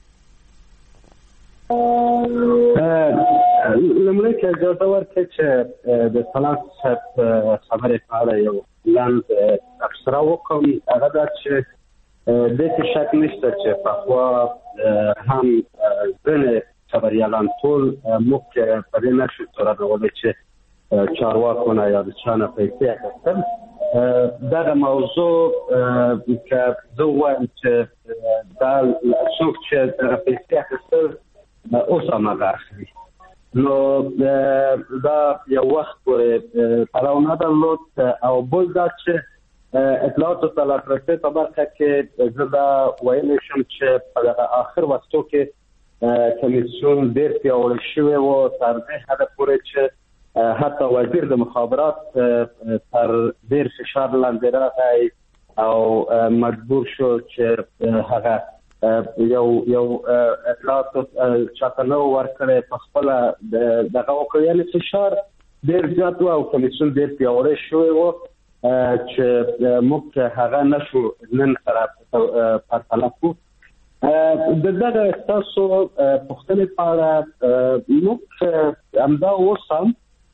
[SPEAKER 10] لومړی که اجازه ورکړئ چې د سلام صاحب خبرې په اړه یو لنډ تبصره وکړم. هغه دا چې داسې شک نشته چې پخوا هم ځینې خبریالان ټول موږ په دې نشو تورنولی چې چارواکونه یا د چا نه پیسې اخیستل. دغه موضوع که زه ووایم چې دا څوک چې دغه پیسې اخیستل اوس هماغه اخلي، نو دا یو وخت پورې پلو نه درلود. او بل دا چې اطلاعاتو ته لاسرسی په برخه کې زه دا ویلی شم چې په دغه آخر وختو کې کمیسیون ډېر پیاوړی شوی و تر دې حده پورې چې حتی وزیر د مخابرات تر ډېر فشار لاندې راغی او مجبور شو چې هغه یو یو اطلاعاتو چاته نه ورکړی په خپله دغه وکړي. یعنې فشار ډېر زیات و او کمیسیون ډېر پیاوړی شوی و چې موږ هغه نشو نن سره پرتله کړو. د دغه ستاسو پوښتنې په اړه موږ همدا اوس هم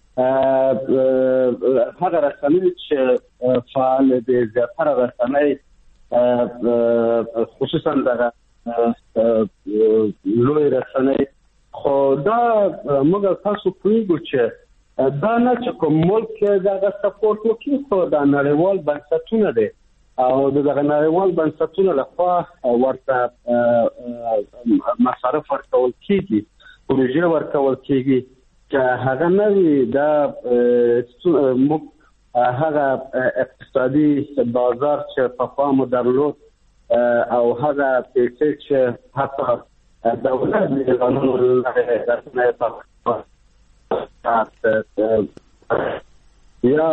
[SPEAKER 10] هغه رسنۍ چې فعال دي، زیاتره رسنۍ خصوصا دغه لوی رسنۍ، خو دا موږ تاسو پوهیږو چې دا نه چې کوم ملک دغه سپورټ وکړي، خو دا نړیوال بنسټونه دي او دغه نړیوال بنسټونو لخوا ورته مصارف ورکول کېږي، پروژې ورکول کېږي چې هغه نه وي دا موږ هغه اقتصادي بازار چې پخوا مو درلود او هغه پیسې چې حتی دولت د قانون یا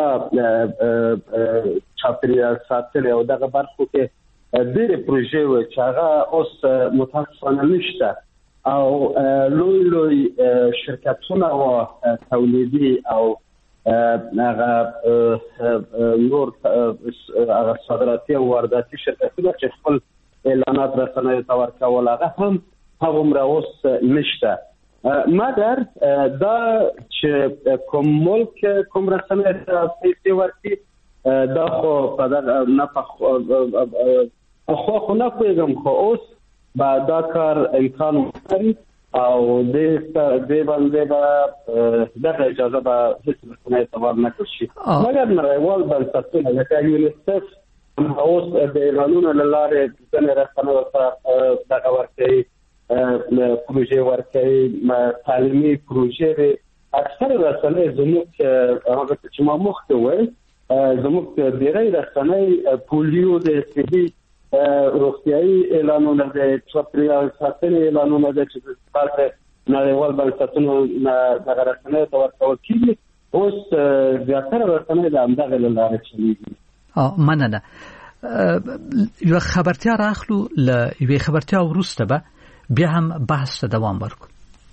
[SPEAKER 10] چاپیریال ساتنې او دغه برخو کې ډېرې پروژې وې چې هغه اوس متاسفانه نشته او لوی لوی شرکتونه او تولیدي او هغه نور هغه صادراتي او وارداتي شرکتونه چې خپل اعلانات رسنیو ته ورکول هغه هم هغومره اوس نشته. مګر دا چې کوم ملک کوم رسنۍ ته پیسې ورکړي دا خو په دغه نه پخوا خو نه پوهېږم، خو اوس به دا کار امکان لري او دې دې باندې به دغه اجازه به هېڅ رسنۍ ته ورنکړل شي. مګر نړیوال بنسټونه لکه یونیسف اوس د اعلانونو له لارې ځینې رسنیو ته دغه ورکوي، پروژې ورکوي، تعلیمي پروژې دي. اکثر رسنۍ زموږ هغه چې ما مخکې وویل زموږ ډېری رسنۍ پولیو د صحي روغتیایي اعلانونه دي، چاپیریال ساتنې اعلانونه دي چې داسې نړیوال بنسټونو دغه رسنیو ته ورکول کېږي. اوس زیاتره رسنۍ د همدغې له لارې چلېږي.
[SPEAKER 4] مننه. یوه خبرتیا راخلو، له یوې خبرتیا وروسته به بیا هم بحث ته دوام ورکړو.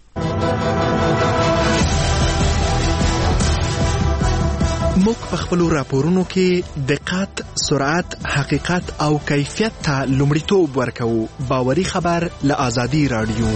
[SPEAKER 2] موږ په خپلو راپورونو کې دقت، سرعت، حقیقت او کیفیت ته لومړیتوب ورکوو. باوري خبر له آزادي رادیو.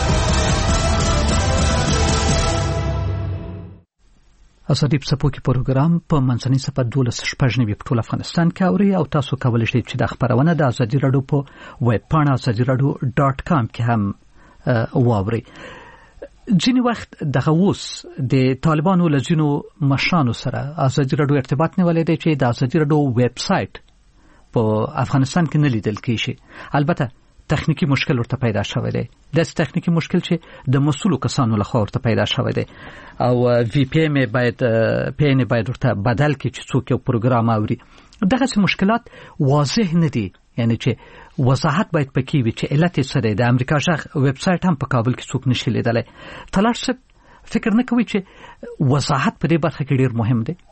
[SPEAKER 4] آزادي څپوکي پروګرام په منځنۍ صفحه دولس شپږ نوي په ټول افغانستان کې اوري او تاسو کولی شئ چې د خبرونه د آزادي رادیو په ویب پاڼه آزادي رادیو ډاټ کام کې هم واوري. ځینې وخت دغه اوس د طالبانو له ځینو مشرانو سره آزادي رادیو ارتباط نیولی دی چې د آزادي رادیو ویب سایټ په افغانستان کې نه لیدل کېږي. البته تخنیکی مشکل ورته پیدا شوی دی. داسې تخنیکی مشکل چې د مسؤلو کسانو لخوا ورته پیدا شوی دی او وی پی ان باید پی ان باید ورته بدل کړي چې څوک یو پروګرام اوري. دغه مشکلات واضح نه دي، یعنی چې وضاحت باید پکې وي چې علت یې څه دی. د امریکا غږ ویب سایټ هم په کابل کې څوک نشي لیدلی. طلال صاحب فکر نه کوي چې وضاحت په دې برخه کې ډېر مهم دی؟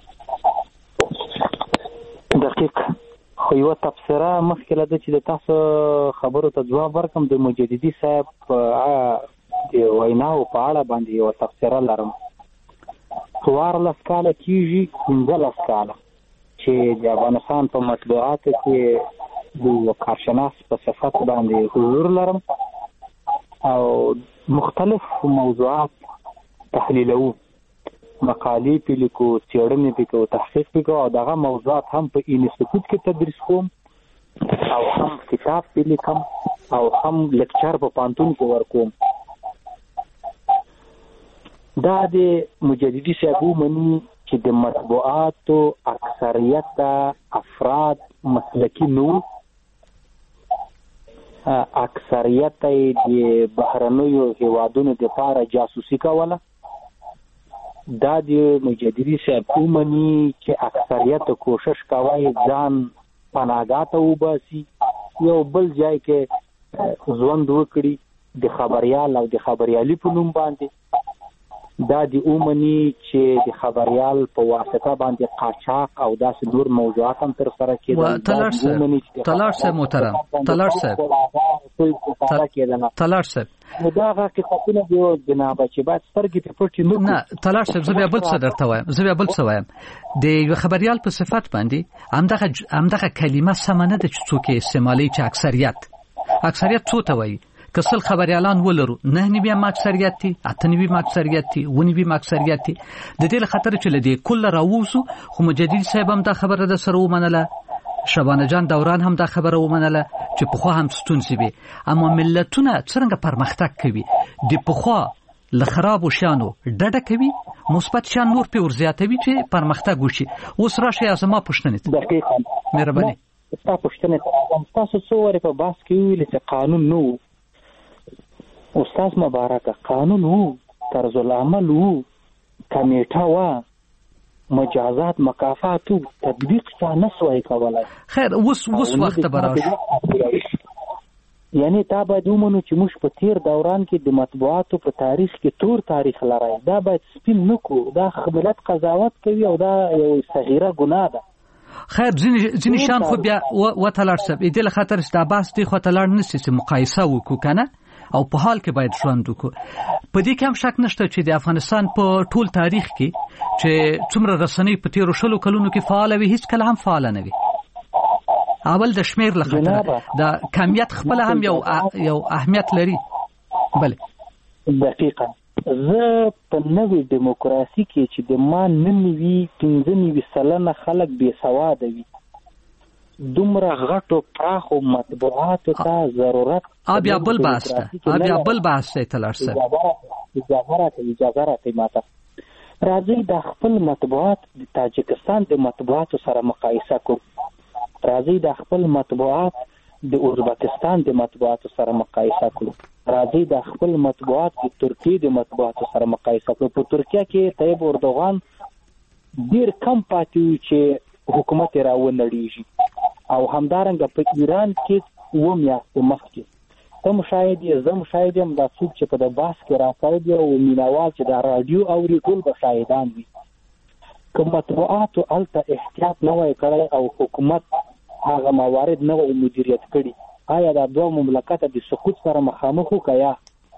[SPEAKER 11] دقیق خو یو تفسیره مخکې له ده چې د تاسو خبرو ته ځواب ورکم، د مجددي صاحب د ویناو په اړه باندې یو تفسیره لرم. څوارلس کاله کېږي، پنځلس کاله چې د افغانستان په مطبوعاتو کې د کارشناس په صفت باندې حضور لرم او مختلف موضوعات تحلیلو، مقالې پې لیکو، څېړنې پې کوو، تحقیق پې کوو او دغه موضوعات هم په انسټیټوټ کې تدریس کوم او هم کتاب پې لیکم او هم لیکچر په پوهنتون کې ورکوم. دا د مجددي صاحب ومني چې د مطبوعاتو اکثریت افراد مسلکي نو، اکثریت د بهرنیو هیوادونو دپاره جاسوسي کوله. دا د مجددي صاحب ومني چې اکثریت کوشش کوي ځان پناهګاه ته وباسي، یو بل ځای کې ژوند وکړي د خبریال او د خبریالي په نوم باندې. دا د اومني چې د خبریال په واسطه باندې قاچاق او داسې نور موضوعات هم تر سره کېدل.
[SPEAKER 4] طلال صاحب طلال صاحب محترم طلال صاحب طلال صاحب
[SPEAKER 11] نو دا هغه کتابونه دی جناب چې باید سترګې په پټې نه
[SPEAKER 4] نه طلال صاحب زه بیا بل څه درته وایم زه بیا بل څه وایم د یو خبریال په صفت باندې همدغه همدغه کلمه سمه نه ده چې څوک یې استعمالوي چې اکثریت اکثریت څه ته وایي. کسل خبریالان ولرو نه نیوی هم اکثریت دي، اته نیوی هم اکثریت دي، و نیوی هم اکثریت دي. د دې له خطر چې لدی کله راووسو خو مجددي صاحب هم دا خبره د سره ومنله، شبانه جان دوران هم دا خبره ومنله چې پخوا هم ستونزې وي. اما ملتونه څرنګه پرمختګ کوي د پخوا له خرابو شیانو ډډه کوي، مثبت شیان نور پې ورزیاتوي چې پرمختګ وشي. اوس راشئ زما پوښتنې ته.
[SPEAKER 11] دقیقاً
[SPEAKER 4] مهرباني
[SPEAKER 11] ستا پوښتنې ته. تاسو څو وارې په بحث کې ویلي چې قانون نه و. استاد مبارکه قانون وو، طرز العمل وو، کمیټه وه، مجازات مکافات وو، تطبیق چا نه سوای کولی.
[SPEAKER 4] خیر اوس اوس وخت به راشي.
[SPEAKER 11] یعنی تا باید ومنو چې موږ په تیر دوران کې د مطبوعاتو په تاریخ کې تور تاریخ لرای. دا باید سپین نه کړو. دا ملت قضاوت کوي او دا یو صغیره ګناه ده.
[SPEAKER 4] خیر ځینې ځینې شیان خو بیا وتلاړ صاحب دې له خاطر چې دا بحث دی خو تلاړ نه شي چې مقایسه وکړو که نه او په حال کې باید ژوند وکړو. په دې کې هم شک نشته چې د افغانستان په ټول تاریخ کې چې څومره رسنۍ په تیرو شلو کلونو کې فعاله وي هیڅ کله هم فعاله نه وي. اول د شمیر له خاطره د کمیت خپل هم یو یو اهمیت لري. بله
[SPEAKER 11] دقیقاً زه په نوې دیموکراسي کې چې د ما نن وي پنځه نوي سلنه خلک بې سواده وي، دومره غټو پراخو مطبوعاتو ته ضرورت
[SPEAKER 4] بیا بل بحث ده بیا بل بحث دی طلال صاحب.
[SPEAKER 11] اجازه راکړئ اجازه راکړئ ماته. راځئ د خپل مطبوعات د تاجکستان د مطبوعاتو سره مقایسه کړو. راځئ د خپل مطبوعات د ازبکستان د مطبوعاتو سره مقایسه کړو. راځئ د خپل مطبوعات د ترکیې د مطبوعاتو سره مقایسه کړو. په ترکیه کې طیب اردوغان ډیر کم پاتې و چې حکومت یې راونړېږي او همدارنګه په ایران کې اووه میاشتې مخکې ته مشاهد یې زه مشاهد یم دا څوک چې په د بحث کې راکړی دی او مینوال چې دا راډیو اوري ټول به شاهدان وي. که مطبوعاتو هلته احتیاط نه وای کړی او حکومت هغه موارد نه وای مدیریت کړي آیا دا دوه مملکت د سقوط سره مخامخ وکیا؟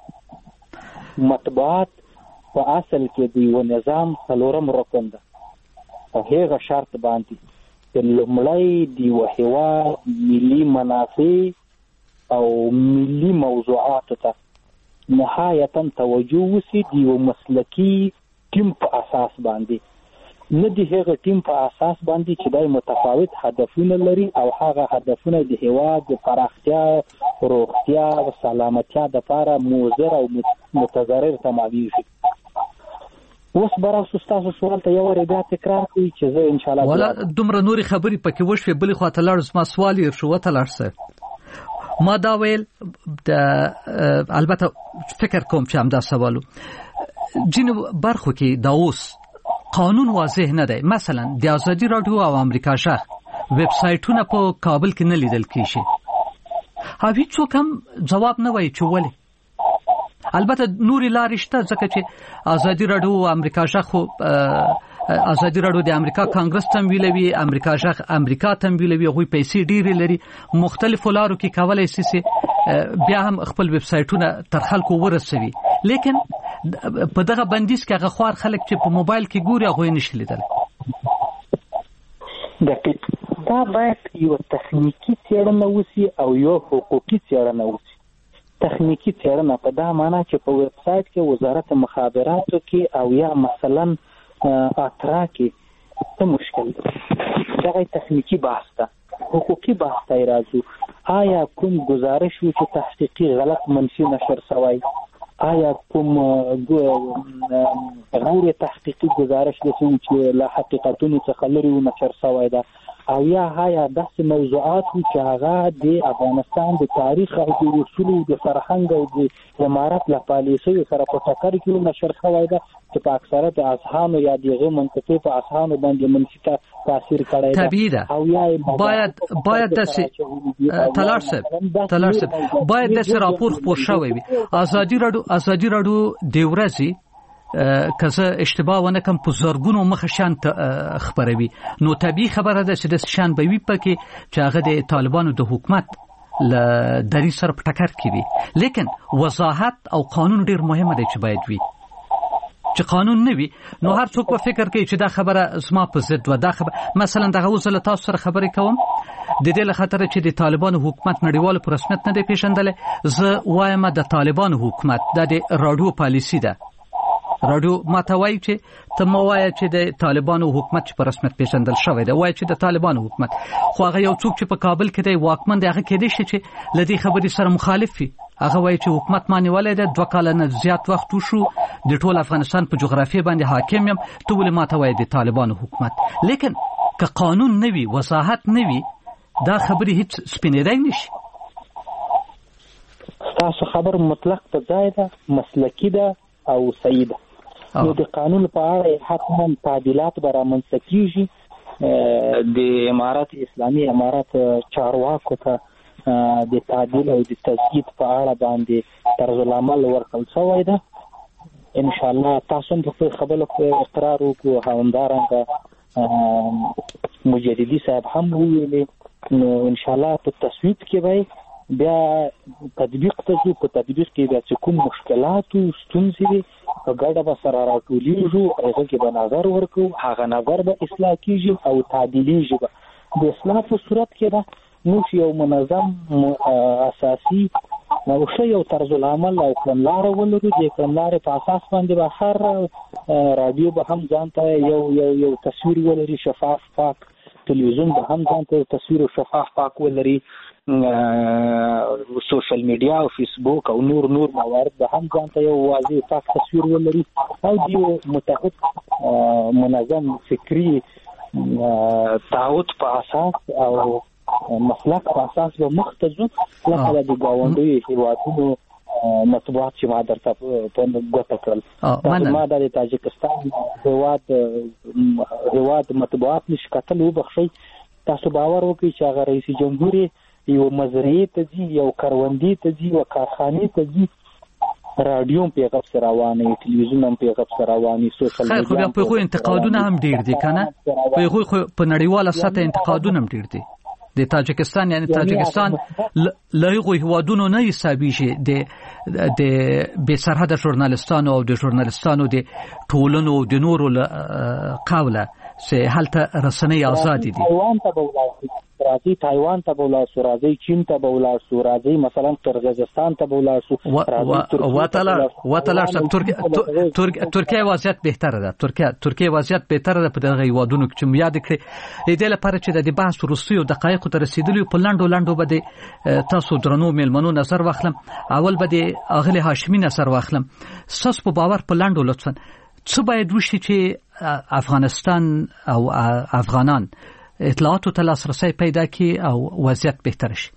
[SPEAKER 11] مطبوعات په اصل کې د یو نظام څلورم رکن ده په هغه شرط باندې چې لومړی د یو هېواد ملي منافع او ملي موضوعاتو ته نهایتا توجه وشي د یو مسلکي ټیم په اساس باندې، نه د هغه ټیم په اساس باندې چې دای متفاوت هدفونه لري او هغه هدفونه د هېواد د پراختیا، روغتیا او سلامتیا لپاره مضر او متضرر تمامېږي. اوس براوس تاسو سوال ته یو ور بیا تکرار کوي چې زه ان شاء الله
[SPEAKER 4] ولا دومره نوري خبرې پکې وشوي بلې خواته لاړ زما سوال یې شو ته لاړ سه ما دا ویل د البته فکر کوم چې هم دا سوالو جنو برخو کې دا اوس قانون واضح نه دی. مثلا د آزادي رادیو او امریکا شاه ویب سایټونه په کابل کې نه لیدل کیږي. هغه څوک هم جواب نه وایي چې ولې. البته نوري لارې شته ځکه چې آزادي رادیو او امریکا شاه خو آزادي رادیو د امریکا کانګرس تمویلوي، امریکا شاه امریکا تمویلوي، غوي پیسې ډېرې لري، مختلفو لارو کې کولای شي بیا هم خپل ویب سایټونه تر خلکو ورسوي. لیکن په دغه بندیز کې هغه خوار خلک چې په موبایل کې ګوري هغه نشي لیدل.
[SPEAKER 11] دا باید یو تخنیکی څېړنه وشي او یو حقوقي څېړنه وشي. تخنیکی څېړنه په دا معنا چې په ویب سایټ کې وزارت مخابراتو کې او یا مثلا اترا کې څه مشکل دی، دغه تخنیکی بحث ده. حقوقي بحث ته راځو، آیا کوم گزارش و چې تحقیقي غلط منفي نشر شوی، آیا کوم غیر تحقیقي گزارش د چې له حقیقتونو څخه لري و نشر شوی ده، او یا آیا داسې موضوعات چې هغه د افغانستان د تاریخ او د اصولو د فرهنګ او د امارت له پالیسیو سره په ټکر کې نشر شوی ده چې په اکثریت اذهانو یا دغه منطقې په اذهانو باندې منفي تاثیر کړی ده.
[SPEAKER 4] طبیعي ده باید باید داسې تلاړ صاحب تلاړ صاحب باید داسې راپور خپور شوی وي. آزادي رادیو آزادي رادیو د ورځې که زه اشتباه ونه کم په زرګونو مخه شان خبروي، نو طبیعي خبره ده چې د شان به وي پکې چې هغه د طالبانو د حکومت له دریځ سره په ټکر کې وي. لیکن وضاحت او قانون ډیر مهمه دی چې باید وي. چې قانون نه وي نو هر څوک به فکر کوي چې دا خبره زما په ضد و. دا خبره مثلا دغه اوس له تاسو سره خبرې کوم د دې له خاطر چې د طالبانو حکومت نړیوالو په رسمیت نه دی پیژندل. زه وایم د طالبانو حکومت د رادیو پالیسی ده. رادیو ماته وایي چې ته مو وایي چې د طالبانو حکومت په رسمیت پیژندل شوی دی، وایي چې د طالبانو حکومت، خو هغه یو څوک چې په کابل کې دی واکمن دی هغه کېدای شي چې لدی خبرې سره مخالف وي. هغه وایي چې حکومت مانی ولې د دوه کال نه زیات وخت وشو د ټول افغانستان په جغرافیه باندې حاکم یم، ته ولې ماته وایي د طالبانو حکومت. لیکن که قانون نه وي، وضاحت نه وي، دا خبرې هیڅ سپینېدای نشي.
[SPEAKER 11] تاسو خبر مطلق په ځای ده، مسلکی ده او صحیح ده. نو د قانون په اړه حتما تعدیلات به رامنځته کیږي. د امارت اسلامي امارت چارواکو ته د تعدیل او د تجدید په اړه باندې طرز العمل ورکړل شوی ده. ان شاء الله تاسو هم په خبرو کې اقرار وکړو، همدارنګه مجددي صاحب هم ویلي. نو ان شاء الله په تصویب کې به بیا تطبیق ته ځو. په تطبیق کې بیا چې کوم مشکلات او ستونزې وي په ګډه به سره راټولیږو، هغه کې به نظر ورکړو، هغه نظر به اصلاح کیږي او تعدیلیږي. د اصلاح په صورت کې به موږ یو منظم اساسي او ښه یو طرز العمل او کړنلاره ولرو. د کړنلارې په اساس باندې به هر رادیو به هم ځان ته یو یو یو تصویر ولري، شفاف پاک تلویزیون به هم ځان ته تصویر او شفاف پاک ولري، سوشل میډیا او فیسبوک او نور نور موارد به هم ځان ته یو واضح پاک تصویر ولري او د یو متحد منظم فکری تعهد په اساس او مسلک په اساس به مختزو لکه د ګاونډي هیوادونو مطبوعات چې ما درته په ګوته کړل. ما د تاجکستان هیواد هیواد مطبوعات نشي کتل وبخښي. تاسو باور وکړئ چې هغه رئیس جمهور یو مزرعې ته ځي، یو کروندې ته ځي، یو کارخانې ته ځي، رادیو هم پیغام سره رواني، ټلویزیون هم پیغام سره رواني، سوشل میډیا. خو
[SPEAKER 4] په خو انتقادونه هم ډیر دي کنه، په خو په نړیواله سطح انتقادونه هم ډیر دي. د تاجکستان یعنی تاجکستان لایغو هوادونو نه حسابيږي د د به سرحد ژورنالستانو او د ژورنالستانو د ټولنو د نورو قوله سه هلته رسنۍ آزاد دي.
[SPEAKER 11] تایوان ته بولاړ راځي، تایوان ته بولاړ شو، راځي چین ته بولاړ شو، راځي مثلا قرغیزستان ته بولاړ شو،
[SPEAKER 4] واتلا واتلا ترکیه ترکیه وضعیت بهتره ده. ترکیه ترکیه وضعیت بهتره ده په دغه یوادونو کې چې یاد کړئ د دې لپاره چې د بحث وروستیو دقایقو ته رسیدلی په لاندو لاندو بده تاسو درنو میلمنو نظر واخلم. اول بده اغلی هاشمی نظر واخلم. ساس په باور په لاندو لطفا څه باید وشي چې افغانستان او افغانان اطلاعاتو ته لاسرسی پیدا کړي او وضعیت بهتر شي؟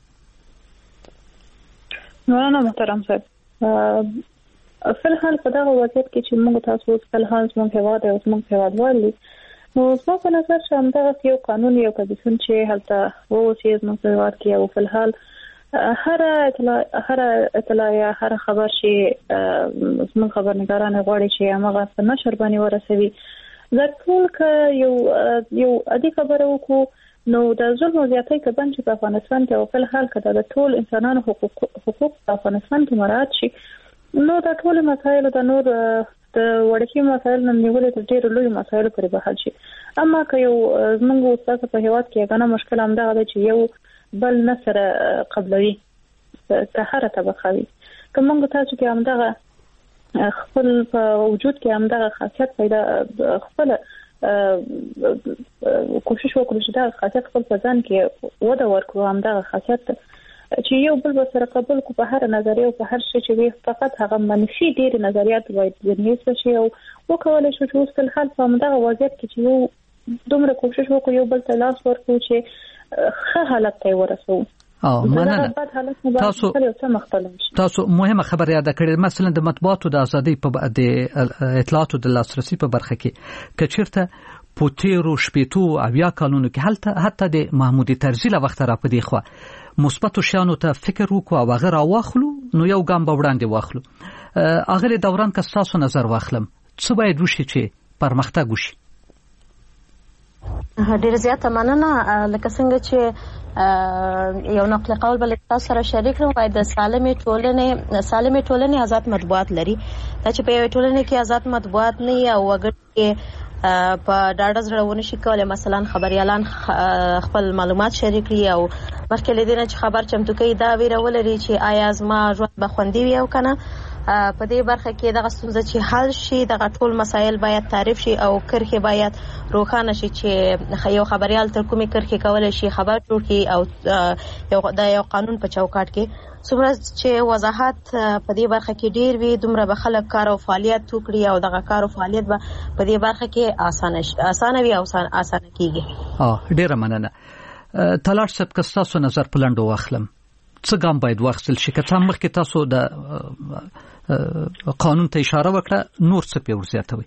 [SPEAKER 8] نه نه محترم صاحب، فلحال په دغه وضعیت کې چې موږ تاسو فلحال موږ هواد او موږ هوادوالي نو زما په نظر چې همدغه یو قانون یو کمیسیون چې هلته ووسی موږ هواد کې او فلحال هر اطلاع هر اطلاع یا هر خبر شي موږ خبرنګاران غواړي چې هغه په نشر باندې ورسوي. ځکه چې یو یو ادي خبره وکړو نو د ظلم او زیاتۍ کبن چې په افغانستان کې او په حال کې د ټول انسانانو حقوق حقوق په افغانستان کې مراعات شي نو د ټول مسایلو د نور د وړکې مسایل نه نیولې تر ډېر لوی مسایل پورې به حل شي. اما که یو زموږ استاد په هیواد کې غنه مشکل هم دا چې یو بل نصر قبلوي ته هر طبقه وي کومه تاسو کې هم دا خپل په وجود کې هم دا خاصیت پیدا خپل کوشش وکړو چې دا خاصیت خپل ځان کې وده ورکړو. هم دا خاصیت چې یو بل سره قبول کو په هر نظریه او په هر شي چې وي فقط هغه منفي ډېر نظریات وایي د نیوس شي او وکولای شو چې اوس حال په همدغه وضعیت کې چې یو دومره کوشش وکړو یو بل ته لاس ورکړو چې ښه حالت ته ورسو.
[SPEAKER 4] او مننه تاسو تاسو مهمه خبر یاد کړئ مثلا د مطبوعاتو د ازادۍ په د اطلاعاتو د لاسرسي په برخه کې کچیرته پوتیرو شپېتو اویا کالونو کې هلته حتی د محمود طرزي له وخت را پدې خو مثبت شیانو ته فکر وکړو او هغه را واخلو نو یو ګام به وړاندې واخلو. هغه دوران که تاسو نظر واخلم څه باید وشي چې پرمختګ وشي؟
[SPEAKER 7] ډیر زیاته مننه. لکه څنګه چې یو نقل قول بل تاسو سره شریک کړم وای د سالمې ټولنې سالمې ټولنې آزاد مطبوعات لري. دا چې په یو ټولنه کې آزاد مطبوعات نه او وګړي په ډاډه زړه ونه شي کولای مثلا خبريالان خپل معلومات شریک کړي او مخکې لیدنه چې خبر چمتو کوي دا ویرول لري چې آیا زما ژوند به خوندي وي او کنه. په دې برخه کې دغه ستونزه چې حل شي دغه ټول مسایل باید تعریف شي او کرخه باید روښانه شي چې یو خبريال تر کومې کرخه کولای شي خبر جوړ کړي او یو د یو قانون په چوکاټ کې څومره چې وضاحت په دې برخه کې ډیر وي دومره به خلک کار او فعالیت وکړي او دغه کار او فعالیت به په دې برخه کې اسانه شي اسانه وي او اسانه کیږي.
[SPEAKER 4] اه ډیره مننه. تلاش صاحب که تاسو نظر پلانډو واخلم څه ګام باید واخیستل شي؟ که څنګه مخکې تاسو د قانون ته اشاره وکړه نور څه په ورزیاتوي؟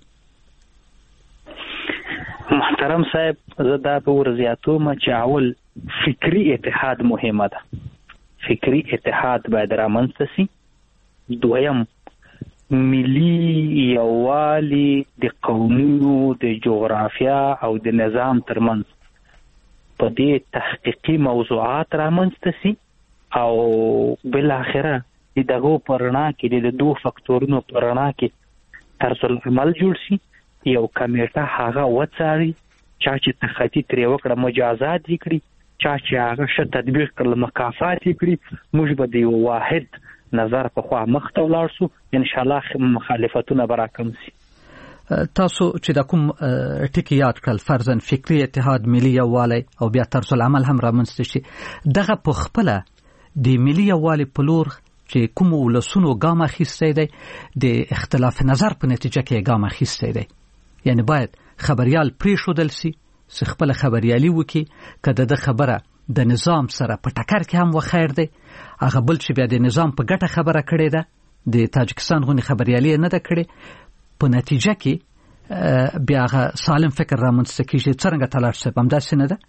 [SPEAKER 11] محترم صاحب زه دا په ورزیاتوم چې اول فکری اتحاد مهمه ده. فکری اتحاد باید رامنځته شي. دویم ملي یووالي د قومونو د جغرافیا او د نظام ترمنځ په دې تحقیقي موضوعات رامنځته شي او بل اخره دغه پرنا کې د دوه فاکتورونو پرنا کې طرز العمل جوړ شي. یو کمیټه هغه وڅاري چې تخطی تری وکړه مجازات وکړي چې هغه ش تطبیق کړل مکافات وکړي. موږ به د واحد نظر په خوا مخ ته ولاړ شو ان شاء الله مخالفتونه براکم شي.
[SPEAKER 4] تاسو چې د کوم ټکی یاد کړل فرضاً فکری اتحاد ملي یووالی او بیا طرز العمل هم رامنځته شي دغه په خپل د ملي یووالی په لور چې کوم ولسونو ګام اخیستی دی د اختلاف نظر په نتیجه کې ګام اخیستی دی. یعنی باید خبريال پریښودل شي چې خپل خبريالي وکي کله د خبره د نظام سره په ټکر کې هم وخیر دی هغه بل چې بیا د نظام په ګټه خبره کړې ده د تاجکستان غونې خبريالي نه ده کړې په نتیجه کې بیا هغه سالم فکر رامنځته کیږي. څنګه تلاش صاحب همداسې نه ده؟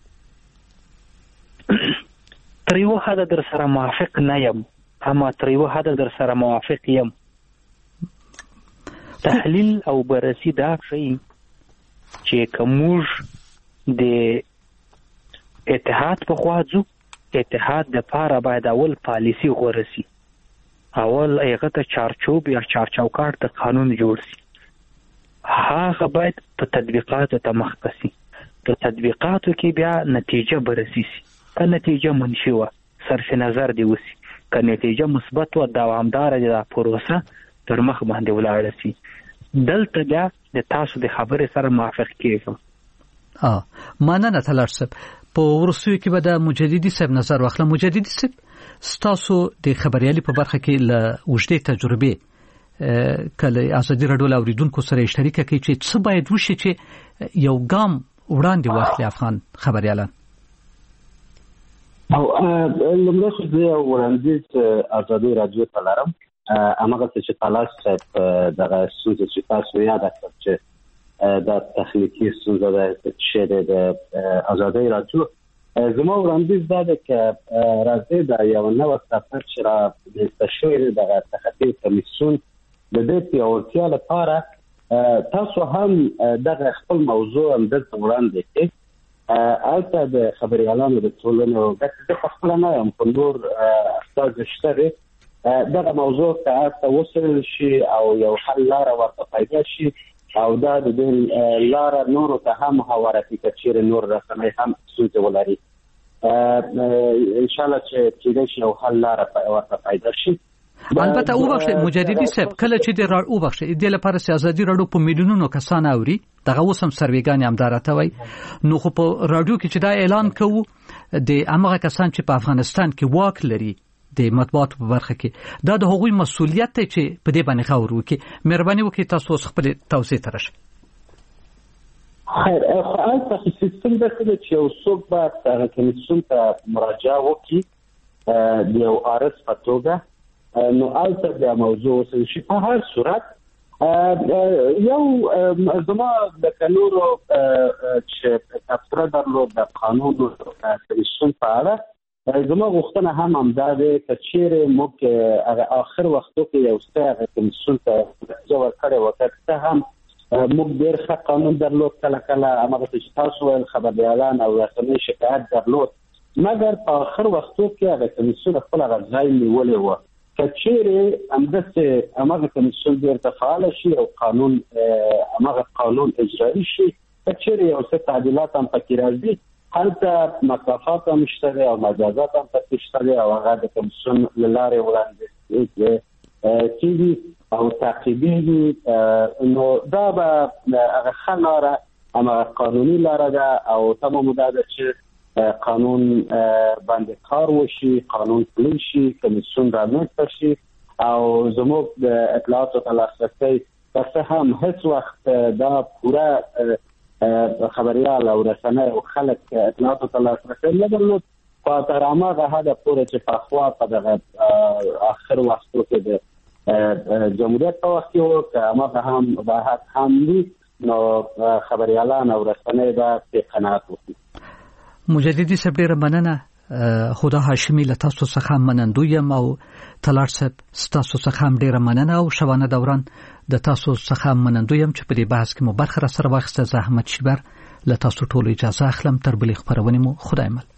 [SPEAKER 11] تر یو حده در سره موافق نه یم اما تر یو حده در سره موافق یم. تحلیل او بررسي دا شي چې کومج د اتحاد په خواځو اتحاد د پاره باید اول پالیسی غوړه شي، اول هغه ته چارچوب یا چارچوکاټ د قانون جوړ شي، هغه باید په تطبیقاتو ته مخکې شي، په تطبیقاتو کې بیا نتیجه برسي شي، که نتیجه منشي وه صرف نظر دی وسی، که نتیجه مثبت و دوامدار دی دا پروسه تر مخ باندې ولاړ شي. دلته بیا د تاسو د خبرې سره موافق کېږم.
[SPEAKER 4] اه مننه طلعت صاحب. په ورسوي کې به د مجددي صاحب نظر واخله. مجددي صاحب ستاسو د خبريالي په برخه کې له وجدي تجربه کله ازادي رادیو لاوریدونکو سره شریک کړي چې څه باید وشي چې یو ګام وړاندې واخلي افغان خبريالان.
[SPEAKER 10] او لمړی خو زه وړاندیز ازادي رادیو ته لرم، هماغه چې طلعت صاحب دغه ستونزه چې تاسو یاد کړئ چې دا تخنیکي ستونزه ده چې د ازادي رادیو زما وړاندیز دا ده چې راځي دا یو نوې سفر چې را د تشویر دغه تخطي کمیسیون د دې پیاوړتیا لپاره تاسو هم دغه خپل موضوع هم دلته وړاندې کړئ. البته د خبريالانو د ټولنې د خپل نه هم په نور استاد شته دغه موضوع ته وصل شي او یو حل لاره ورته پیدا شي او دا د دې لاره نور ته هم حوارتي کچیر نور رسنۍ هم څه ولري. ان شاء الله چې کېدای شي یو حل لاره ورته پیدا شي.
[SPEAKER 4] البته او بخښه مجددي صاحب کله چې د او بخښه د لپاره سیاسي رادیو په میلیونونو کسان اوري دغه وسم سرویګان هم دارته وای نو خو په رادیو کې چې دا اعلان کوو د امغه کسان چې په افغانستان کې واک لري د مطبوعاتو په برخه کې دا د هغوی مسولیت دی چې په دې باندې خبرو کې مهرباني وکړئ تاسو خپل توضیح ترشه.
[SPEAKER 10] خیر خو تاسو سیستم د څه چې یو څوک به هغه کمیسیون ته مراجعه وکړي د یو ارس په توګه نو البته د موضوع وسل شي. په هر صورت یو زما د قانونو چې تفسیر درلود د قانون د کمیسیون په اړه زما غوښتنه هم همدا ده چې چیرې موږ هغه اخر وختو کې یو څه کمیسیون ته ځواب کړی وکړه هم موږ ډېر ښه قانون درلود کله کله هغه چې تاسو ول خبريالان او رسنۍ شکایت درلود مګر په اخر وختو کې هغه کمیسیون خپل غځای نیولې و کچېره همدسته هغه کمیسیون ډېر فعال شي او قانون هغه قانون اجرایی شي کچېره یو څه تعدیلات هم پکې راځي هلته مکافات هم شته او مجازات هم پکې شته او هغه د کمیسیون لاره وړاندې کیږي او تعقیبي نو دا به هغه خلاره اما قانوني لاره ده او تمام ده چې قانون باندې کار وشي قانون پلی شي کمیسیون رامنځته شي او زموږ د اطلاعاتو په لاسرسي تاسو هم هیڅ وخت دا پوره خبريال او رسنۍ او خلک اطلاعاتو په لاسرسي نه درلود په تر هغه حد پورې چې په خوا په دغه اخر وختو کې د جمهوریت په وخت کې او هغه هم به هم دي نو خبريالان او رسنۍ به قناعت وکړي.
[SPEAKER 4] مجددي صاحب ډیره مننه. خدا هاشمي له تاسو څخه منندویم او طلعت صاحب تاسو څخه هم ډیره مننه او شوانه دوران د تاسو څخه منندویم چې په دې بحث کې مو برخه را سره واخیسته. زحمت شیبر له تاسو ټول اجازه اخلم تر بلې خبرونه مو خدای مل.